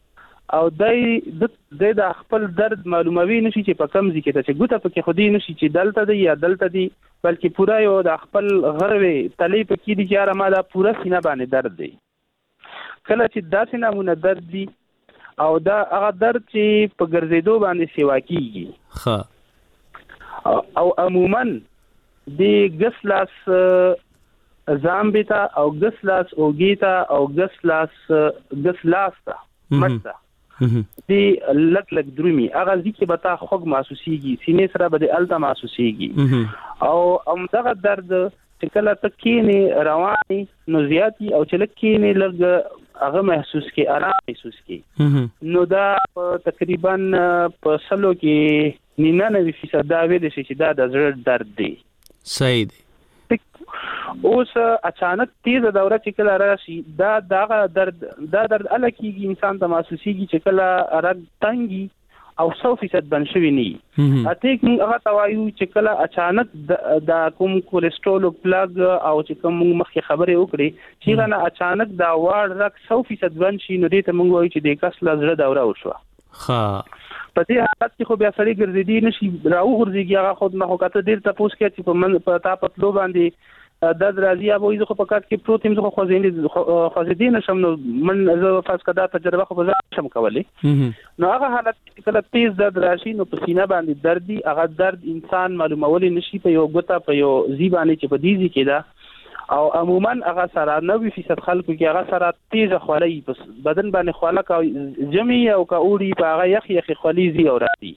او دای د د خپل درد معلوموي نشي چې په کم ځای کې چې ګوته پکې خودي نشي چې دلته دی یا دلته دی، بلکې پورا یو د خپل غروي تلې پکې دي چې یاره ما دا پورا سینه باندې درد دی. کله چې داسې نمونه درد دی او دا هغه درد چې په ګرځېدو باندې سیوا کیږي ښه او عموما د ګسلاس زامبیتا او ګسلاس اوګیتا او ګسلاس ګسلاستا مټا دی لک لک درومي هغه ځکه به تا خوږ محسوسيږي، سینې سره به د الته محسوسيږي او هم دغه درد چې کله تکینه رواني نو زیاتی او چې لکینه لږ هغه محسوس کی آرام محسوس کی نو دا تقریبا په سلو کې ننانوي فیصد دا ویل شي چې دا د زړه درد دی. صحیح دی. اوس اچانک تیز دوره چې کله راشي دا دغه درد دا درد الکیږي انسان ته محسوسيږي چې کله رګ تنګي او سو فیصد بن شوی نه اته کې هغه توایو چې کله اچانک د کوم کولیسټرول پلاګ او چې کوم مخکې خبرې وکړي چې غنه اچانک دا واړ رګ سو فیصد بن شي نو دې ته موږ وایو چې د کس لزړه دوره وشوه. ها په دې حالت کې خو بیا سړی ګرځېدي نشي راو ګرځيږي هغه خود نه وکړه ډیر تاسو کې چې په من په تا پتلو باندې د درازي ابو زه خو په کات کې پروتین زه خو خوځېدل خوځېدل نشم نو من زه فاس کدا تجربه خو به شم کولی نو هغه حالت کې کله تیز درد راشي نو په سینه باندې درد دی هغه درد انسان معلومول نشي په یو غوته په یو زی باندې چې په دې زی کې دا او عموما هغه سره نوي فیصد خلکو کې هغه سره تیز خولي بس بدن باندې خوله کا جمعي او کا اوړي په هغه یخ یخ خولي زی او راځي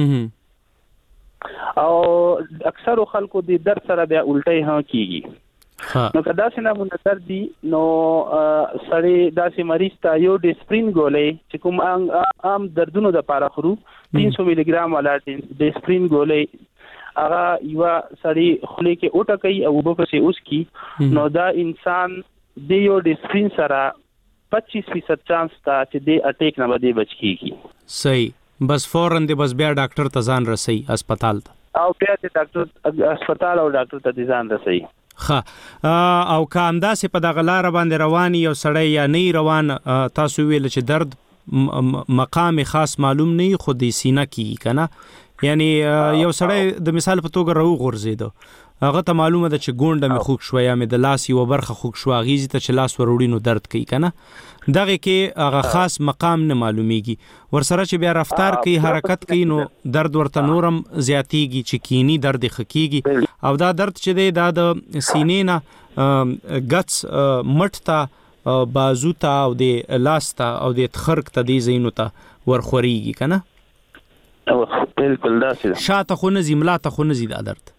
او اکثر خلکو د درد سره بیا الټي ها کیږي نو کدا څنګه مونږ درد دي نو سړی داسې مریض ته یو ډیسپرین ګولې چې کوم عام دردونو د پاره خورو تین سو ملي ګرام والا ډیسپرین ګولې هغه یو سړی خولې کې اوټه کوي او وبپسې اوس کی نو دا انسان د یو ډیسپرین سره پچیس فیصد چانس تا چې د اٹیک نه باندې بچ کیږي. صحیح. بس فورن دی بس بیا ډاکټر ته ځان رسي هسپتال ته او بیا د ډاکټر هسپتال او ډاکټر ته ځان رسي. ښه او کامدا سي په دغه لار باندې رواني یو سړی یا نه روان تاسو ویل چې درد مقام خاص معلوم نه خو د سینه کې کنه یعنی یو سړی د مثال په توګه راو غورځیدو هغه ته معلومه ده چې ګونډه می خوک شو یا می د لاس یو برخه خوک شو غیزي ته چې لاس وروړي نو درد کوي کنه دغه کې هغه خاص مقام نه معلومیږي ورسره چې بیا رفتار کوي حرکت کوي نو درد ورته نورم زیاتیږي چې کینی درد خکېږي او دا درد چې دی دا د سینې نه ګټس مټ ته بازو ته او د لاس ته او د تخرق ته دی زینو ته ورخوريږي کنه او بالکل داسې شاته خو نه زملا ته خو نه زی دا درد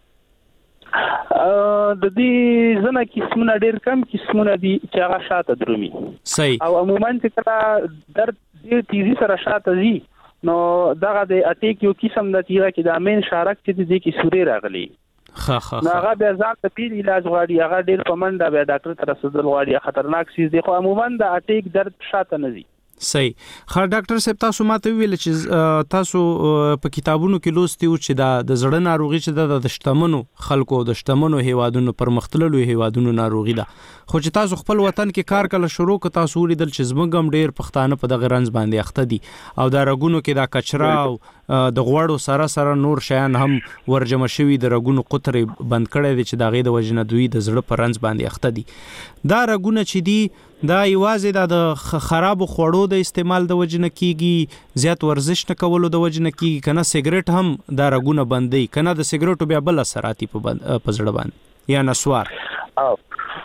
د دې زنه قسمونه ډېر کم قسمونه دي چې هغه شاته درومي. صحیح. او عموما چې کله درد ډېر تیزی سره شاته ځي نو دغه د اټیک یو قسم د تیرا کې د امین شارک چې د دې کې سوري راغلي. ها ها. نو هغه بیا ځان ته پیل علاج غواړي هغه ډېر په منډه بیا ډاکټر ته رسیدل غواړي خطرناک شي دی خو عموما د اټیک درد شاته نه ځي. صحیح. خا ډاکټر صاحب تاسو ماته ویل چې تاسو په کتابونو کې لوستي و چې د زړه ناروغي چې د شتمنو خلکو د شتمنو هیوادونو پر مختللو هیوادونو ناروغي ده خو چې تاسو خپل وطن کې کار کله شروع ک تاسو ولیدل چې زموږ ډیر پښتانه په دغه رنځ باندې اخته دي او دا رګونو کې دا کچرا او د غوړو سره سره نور شیان هم ورجمع شوي د رګونو قطرې بند کړي دي چې دا غي د وجنه دوی د زړه پر رنځ باندې اخته دي دا رګونه چې دي دا یوازې د خراب خوړو د استعمال د وجنه کیږي زیات ورزش نه کولو د وجنه کیږي کنه سیګریټ هم دا رګونه بندي کنه د سیګریټو بیا بل اثراتي په پزړه باندې یا نسوار او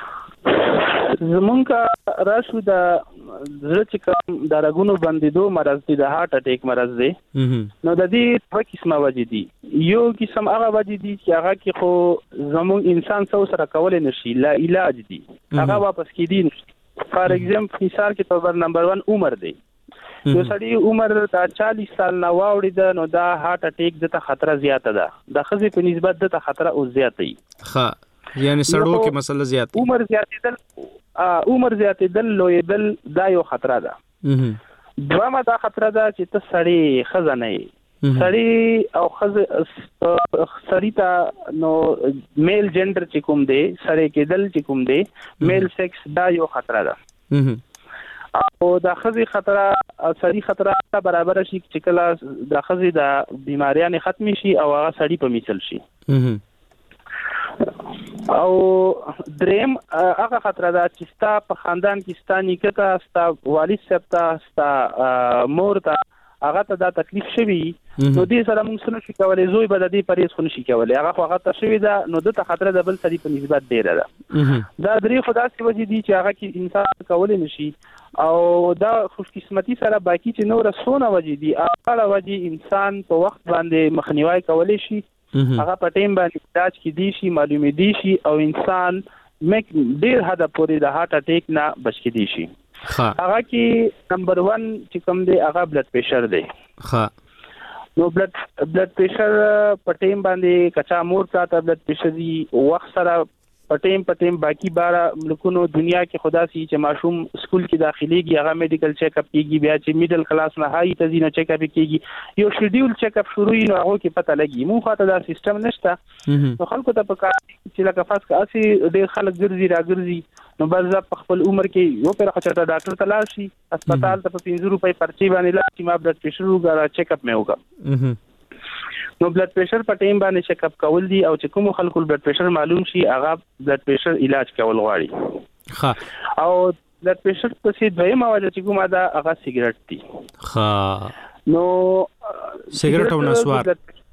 زمونږه راشو د زړه چې کوم د رګونو بندیدو مرض دی د هارت اٹیک مرض دی نو د دې په قسمه وجې دي یو قسم هغه وجې دي چې هغه کې خو زموږ انسان څو سره کولای نشي لا علاج دي هغه واپس کیدی نشي فار ایگزامپل مثال کې په نمبر ون عمر دی یو سړی عمر د چالیس سال نه واوړي د نو دا هارت اٹیک د خطر زیاته ده د خزې په نسبت د خطر او زیاتې ښه یعنی سړو کې مسله زیات عمر زیاتېدل عمر زیاتېدل لویدل دا یو خطر ده دوامه دا خطر ده چې ته سړی خزانه سړی او خزه سړی ته نو میل جندر چې کوم دی سړی کېدل چې کوم دی میل سیکس دا یو خطر ده او د خزي خطر سړي خطر برابر شي چې کله د خزي د بیماریان ختمي شي او هغه سړي په مثال شي. او دریم هغه خطر دا چې ستا په خاندان کې ستا نیکه ته ستا والد صاحب ته ستا مور ته هغه ته دا تکلیف شوی نو دې سره موږ څه نشو کولای زوی به د دې پریز خو نشي کولای هغه خو هغه ته شوی دا نو د ته خطر د بل سړي په نسبت ډیره ده. دا درې خدا څه وجې دي چې هغه کې انسان کولای نشي او دا خوش قسمتي سره باقی چې نور سونه وجې دي هغه وجې انسان په وخت باندې مخنیوي کولای شي هغه په ټیم باندې علاج کې دي شي معلومې دي شي او انسان مک ډیر حد پورې د هارت اٹیک نه بچ کې دي شي. هغه کې نمبر ون چې کوم دی هغه بلډ پریشر دی. ها نو بلډ بلډ پریشر په ټیم باندې کچا مور ته بلډ پریشر دی وخت سره په ټیم په ټیم باقی بار ملکونو دنیا کې خدا سي چې ماشوم سکول کې داخليږي هغه میډیکل چیک اپ کیږي بیا چې میډل کلاس نه هاي تزینه چیک اپ کیږي یو شیډول چیک اپ شروع نو هغه کې پته لګي مو خاطر دا سیستم نشته نو خلکو ته په کار چې لکه فاس کا اسی ډېر خلک ګرځي راګرځي نو بل ځا په خپل عمر کې یو پر خچته ډاکټر ته لاړ شي هسپتال ته په پنځه روپۍ پرچی باندې لاړ چې ما بلډ پریشر وګړه چیک اپ مې وکړ نو بلډ پریشر په ټیم باندې چیک اپ کول دي او چې کوم خلکو بلډ پریشر معلوم شي هغه بلډ پریشر علاج کول غواړي. ها او بلډ پریشر په سي دویمه وجه چې کومه دا هغه سیګریټ دي. ها نو سیګریټ او نسوار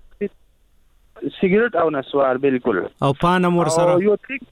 سیګریټ او نسوار بالکل او پان امور سره یو ټریک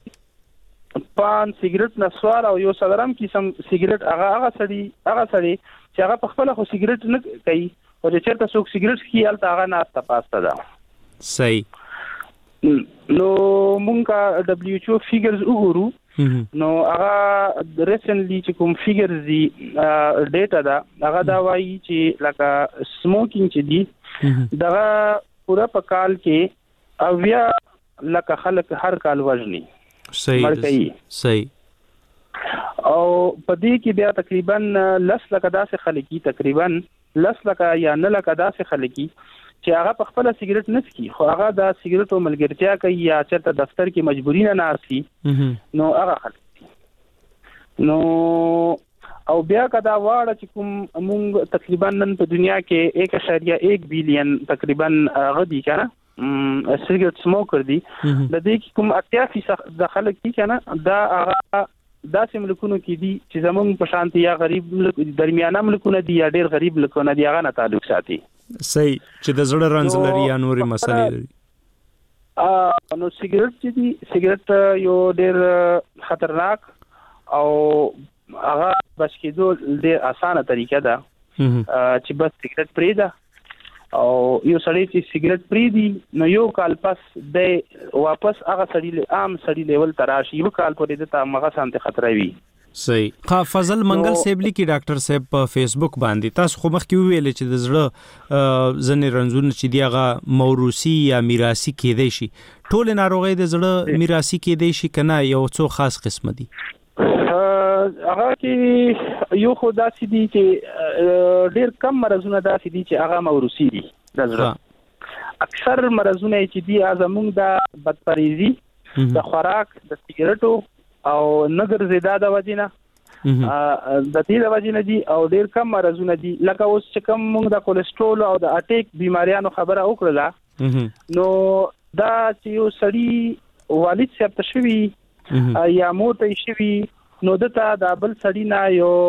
پان سیګریټ نسوار او یو صدرم قسم سیګریټ هغه هغه سړي هغه سړي چې هغه په خپل خو سیګریټ نه کوي او چې چېرته څوک سیګریټ څکي هلته هغه ناسته پاسته ده. صحیح. نو مونږه دبليو ایچ او فیګرز وګورو نو هغه ریسنټلی چې کوم فیګرز دي ډیټا ده هغه دا وایي چې لکه سموکینګ چې دي دغه پورا په کال کې اویا لکه خلک هر کال وژني. صحیح صحیح. او په دې کې بیا تقریبا لس لکه داسې خلک تقریبا لس لکه یا نه لکه داسې خلک چې هغه په خپل سیګریټ نه څکي خو هغه د سیګریټو ملګرتیا کوي یا چېرته دفتر کې مجبوری نه ناسي نو هغه خلک نو او بیا کدا واړه چې کوم موږ تقریبا نن په دنیا کې ایک اشاریه ایک بیلین تقریبا غدي کنه سیګریټ سموکر دي د دې کوم اتیا فیصد د خلک دي کنه دا هغه دا سیملکونو کې دي چې زمونږ په شانتي یا غریب درمیانه ملکونه دي یا ډېر غریب ملکونه دي هغه نه تعلق ساتي. صحیح چې د زړه رنځ لري یا نورې مسلې لري. ا نو سیګریټ چې دي سیګریټ یو ډېر خطرناک او هغه بچ کېدو ډېر اسانه طریقه ده چې بس سیګریټ پرې ده او یو سړی چې سیګریټ پری دی نو یو کال پس د واپس هغه سړی عام سړی لیول تراشي یو کال پورې د تامغه سانته خطر وي. صحیح. خا فضل منګل سیبلی کی ډاکټر صاحب په فیسبوک باندې تاسو خو مخکې ویل چې د زړه ځنې رنځونه چې دی هغه موروثي یا میراثي کېدای شي ټول ناروغي د زړه میراثي کېدای شي کنه یو څو خاص قسم دي. هغه کې یو خو داسې دي چې ډېر کم مرزونه داسې دي چې هغه موروثي دي د زړه اکثر مرزونه چې دي زموږ د بدپریزي د خوراک د سیګریټو او نګر زیاده د وجینه د دې د وجینه دي او ډېر کم مرزونه دي لکه اوس چې کوم موږ د کولیسټرول او د اټیک بیماریانو خبره وکړه نو دا چې یو سړی والد صاحب ته شوی یا موته شوی نو دته د بل سړی نه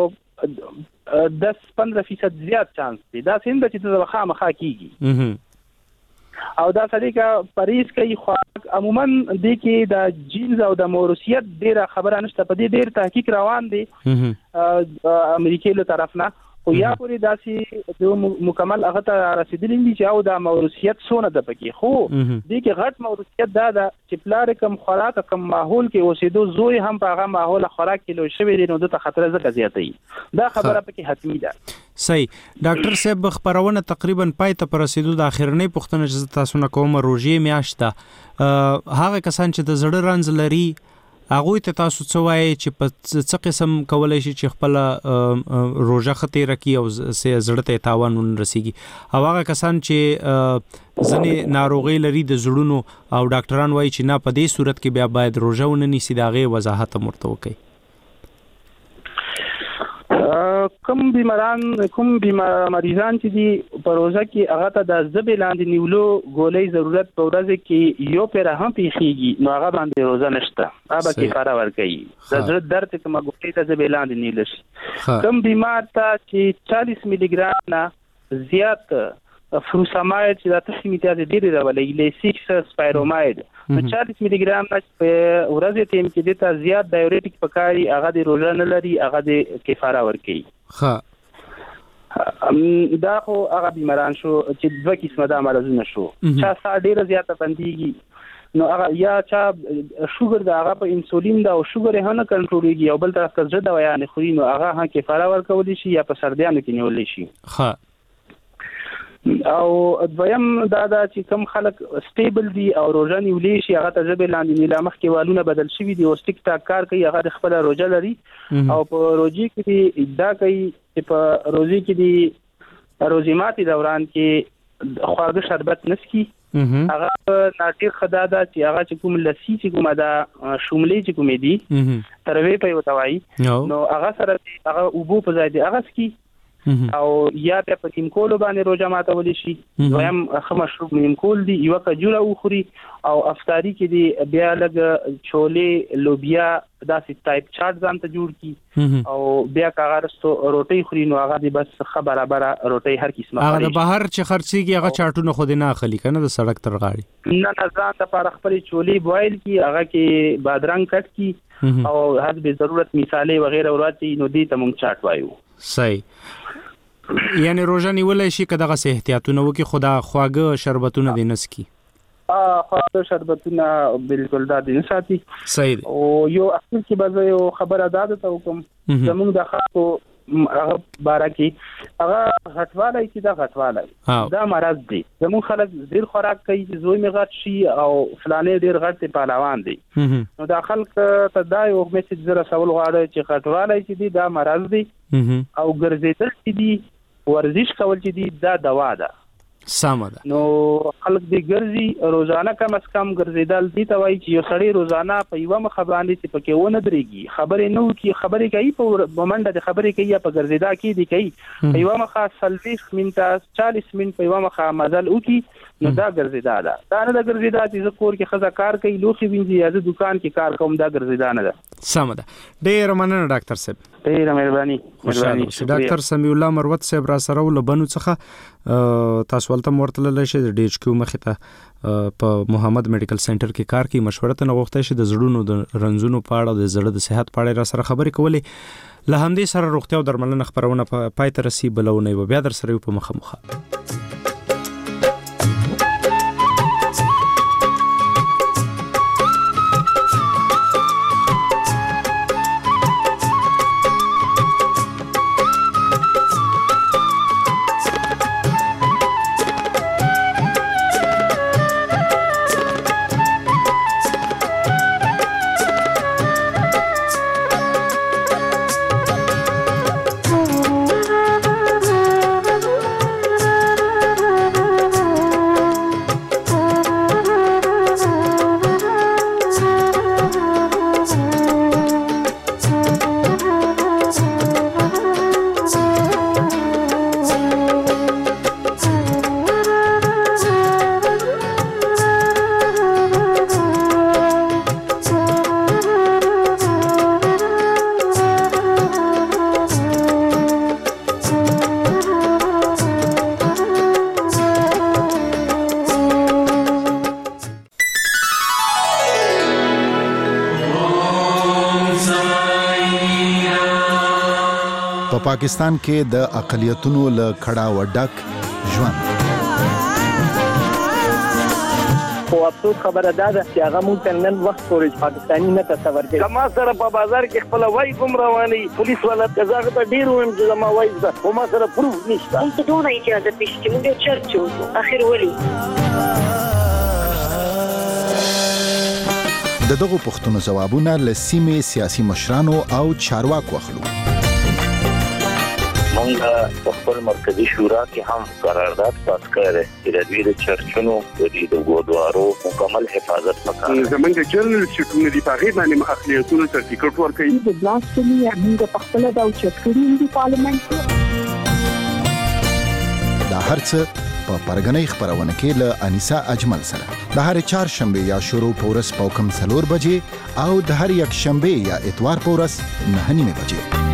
یو دس پندرہ فیصد زیات چانس دی دا څنګه چې د خامخا کیږي او دا سړی کا پریز کوي خو عموما د کې د جینز او د موروثیت ډیره خبره نشته په دې ډیر تحقیق روان دي امریکای له طرف نه خو یا پوری داسي د مکمل هغه ته رسیدلی دي چې او د موروثیت سونه د پکې خو د کې غټ موروثیت دا د چپلار کم خوراک کم ماحول کې اوسېدو زوی هم په هغه ماحول خوراک کې لو شوی دی نو د خطر زکه زیاتې دا خبره پکې حتمی ده. صحیح. ډاکټر صاحب خبرونه تقریبا پای ته پر رسیدو د اخرنۍ پوښتنه چې تاسو نه کوم روزي میاشته هغه کسان چې د زړه رنځ لري هغه ته تاسو څه وایي چې په څه قسم کولای شي چې خپل روزه خطر کی او زړه ته تاوان ورسیږي او هغه کسان چې ځنې ناروغي لري د زړونو او ډاکټران وایي چې نه په دې صورت کې بیا باید روزه ونه نیسي داغه وضاحت مرته وکړي. کوم بیماران کوم بیمار مریضان چې دي په روزه کې هغه ته د زبې لاندې نیولو ګولۍ ضرورت په ورځ کې یو پیر هم پیخیږي نو هغه باندې روزه نشته هغه کفاره ورکوي د زړه درد ته کومه ګولۍ ته زبې لاندې نیول شي کوم بیمار ته چې چالیس میلی ګرام نه زیات فروساماید چې د تخمي امتیاز ډېر راولي لیسیکس سپایروماید نو چالیس میلی ګرام نه په ورځ ټیم کې د ته زیات ډایورټیک پکاري هغه د روزه نه لري هغه د کفاره ورکوي ها دا خو هغه بیماران شو چې دوه قسمه د مرزونه شو چا سا ډېر زیاته بنديږي نو هغه یا چا شوګر دا هغه په انسولین دا او شوګر یې نه کنټرولېږي او بل طرف ته زړه دوا نه خوري نو هغه هم کفاره ورکول شي یا په سردیانو کې نیول شي ها او دویم دا دا چې کم خلک سټیبل دي او روزه نیولې شي هغه ته ځبې لاندې نیله مخکې والونه بدل شوي دي او سټیک ټاک کار کوي هغه د خپل روزه لري او په روزي کې دي دا کوي چې په روزي کې دي روزي ماتي دوران کې خواږه شربت نسکی هغه ناټیر خدا دا چې هغه چې کوم لسی چې کومه دا شوملې چې کومې دي تروي په یو توای نو هغه سره هغه اوبو په ځای دی هغه سکی او یا په نیمکول باندې روزه ماتول شي دویم خه مشروب نیمکول دی یو کجوره وخوري او افطاری کې دی بیا لګ چولې لوبیا داسې ټایپ چارت ځان ته جوړ کی او بیا کاغرستو روټي خوري نو هغه دی بس خبره برا روټي هر قسمه هغه بهر چې خرڅيږي هغه چاټونه خو نه اخلي کنه د سړک تر غاړي نه نه ځان ته پر خپل چولې بوایل کی هغه کې بادرنګ کټ کی او حسب ضرورت مثاله وغیرہ وراتي نو دی ته مونږ چاټ وایو صحیح یعنی روزه نیولای شي که دغه احتیاطونه وکي خدا خواږه شربتونه دي نسکی ا خواږه شربتونه بالکل دا دي نساتي صحیح او یو اخر کې به یو خبره داده ته کوم زموږ د خاطو هغه بارکی هغه غټواله چې دا غټواله دا مرض دی زموږ خلک ډیر خوراک کوي چې زوی می غټ شي او فلانه ډیر غټ پهلوان دي نو دا خلک ته دا یو میسج زره سوال غواړي چې غټواله چې دی دا مرض دی او ګرځیدل چې دی ورزش کول چې دی دا دوا ده سمه ده نو خلک دی ګرځي روزانه کم از کم ګرځیدل دي ته وایي چې یو سړی روزانه په یو مخ باندې چې پکې ونه درېږي خبرې نو کی خبرې کوي په منډه د خبرې کوي په ګرځیدا کې دی کوي په یو مخ سلويخ منټه چالیس منټ په یو مخ مزل وکي نو دا ګرځیدا ده دا نه د ګرځیدا چې کور کې خزه کار کوي لوخي وینځي یا د دکان کې کار کوم دا ګرځیدا نه ده سمه ده ډېر مننه ډاکټر صاحب ډېر مهرباني مهرباني ډاکټر سمیع الله مروت صاحب را سره ولبنو څخه تاسو ولته مرتل لشي د ډي ایچ کیو مخه ته په محمد میډیکل سنټر کې کار کوي مشوره ته نغوښته شي د زړونو د رنځونو په اړه د زړه د صحت په اړه را سره خبرې کولې له همدې سره روغتیا او درملنه خبرونه په پای ته رسي بلونه بیا در سره په مخه مخه پاکستان کې د اقلیتونو له کړه و ډک ژوند خو افسوس خبره ده چې هغه مونږ ته نن وخت پورې پاکستاني نه تصور کوي کما سره په بازار کې خپل وای کوم رواني پولیس ولا تزاغ ته ډیر ویم چې ما وای ده خو ما سره پروف نشته مونږ ته ډونه اجازه پېښ چې مونږ چرچو اخر ولي د دغه پښتون ځوابونه له سیمې سیاسي مشرانو او چارواکو اخلو نو موږ په خپل مرکزی شورا کې هم قرارداد پاس کړی چې د دې چرچونو د ګودوارو مکمل حفاظت وکړي. زمونږ جنرال سټونه دی په غیر باندې مخاطلیتونو سرټیفیکټ ورکړي. د بلاسټمي موږ په خپل د چټکړي دی پارلیمنت دا هرڅه په پرګنۍ خبرونه کې له انیسا اجمل سره د هر چهار شنبه یا شروع پورس پوکم سلور بجې او د هر یک شنبه یا اتوار پورس نه نیمه بجې.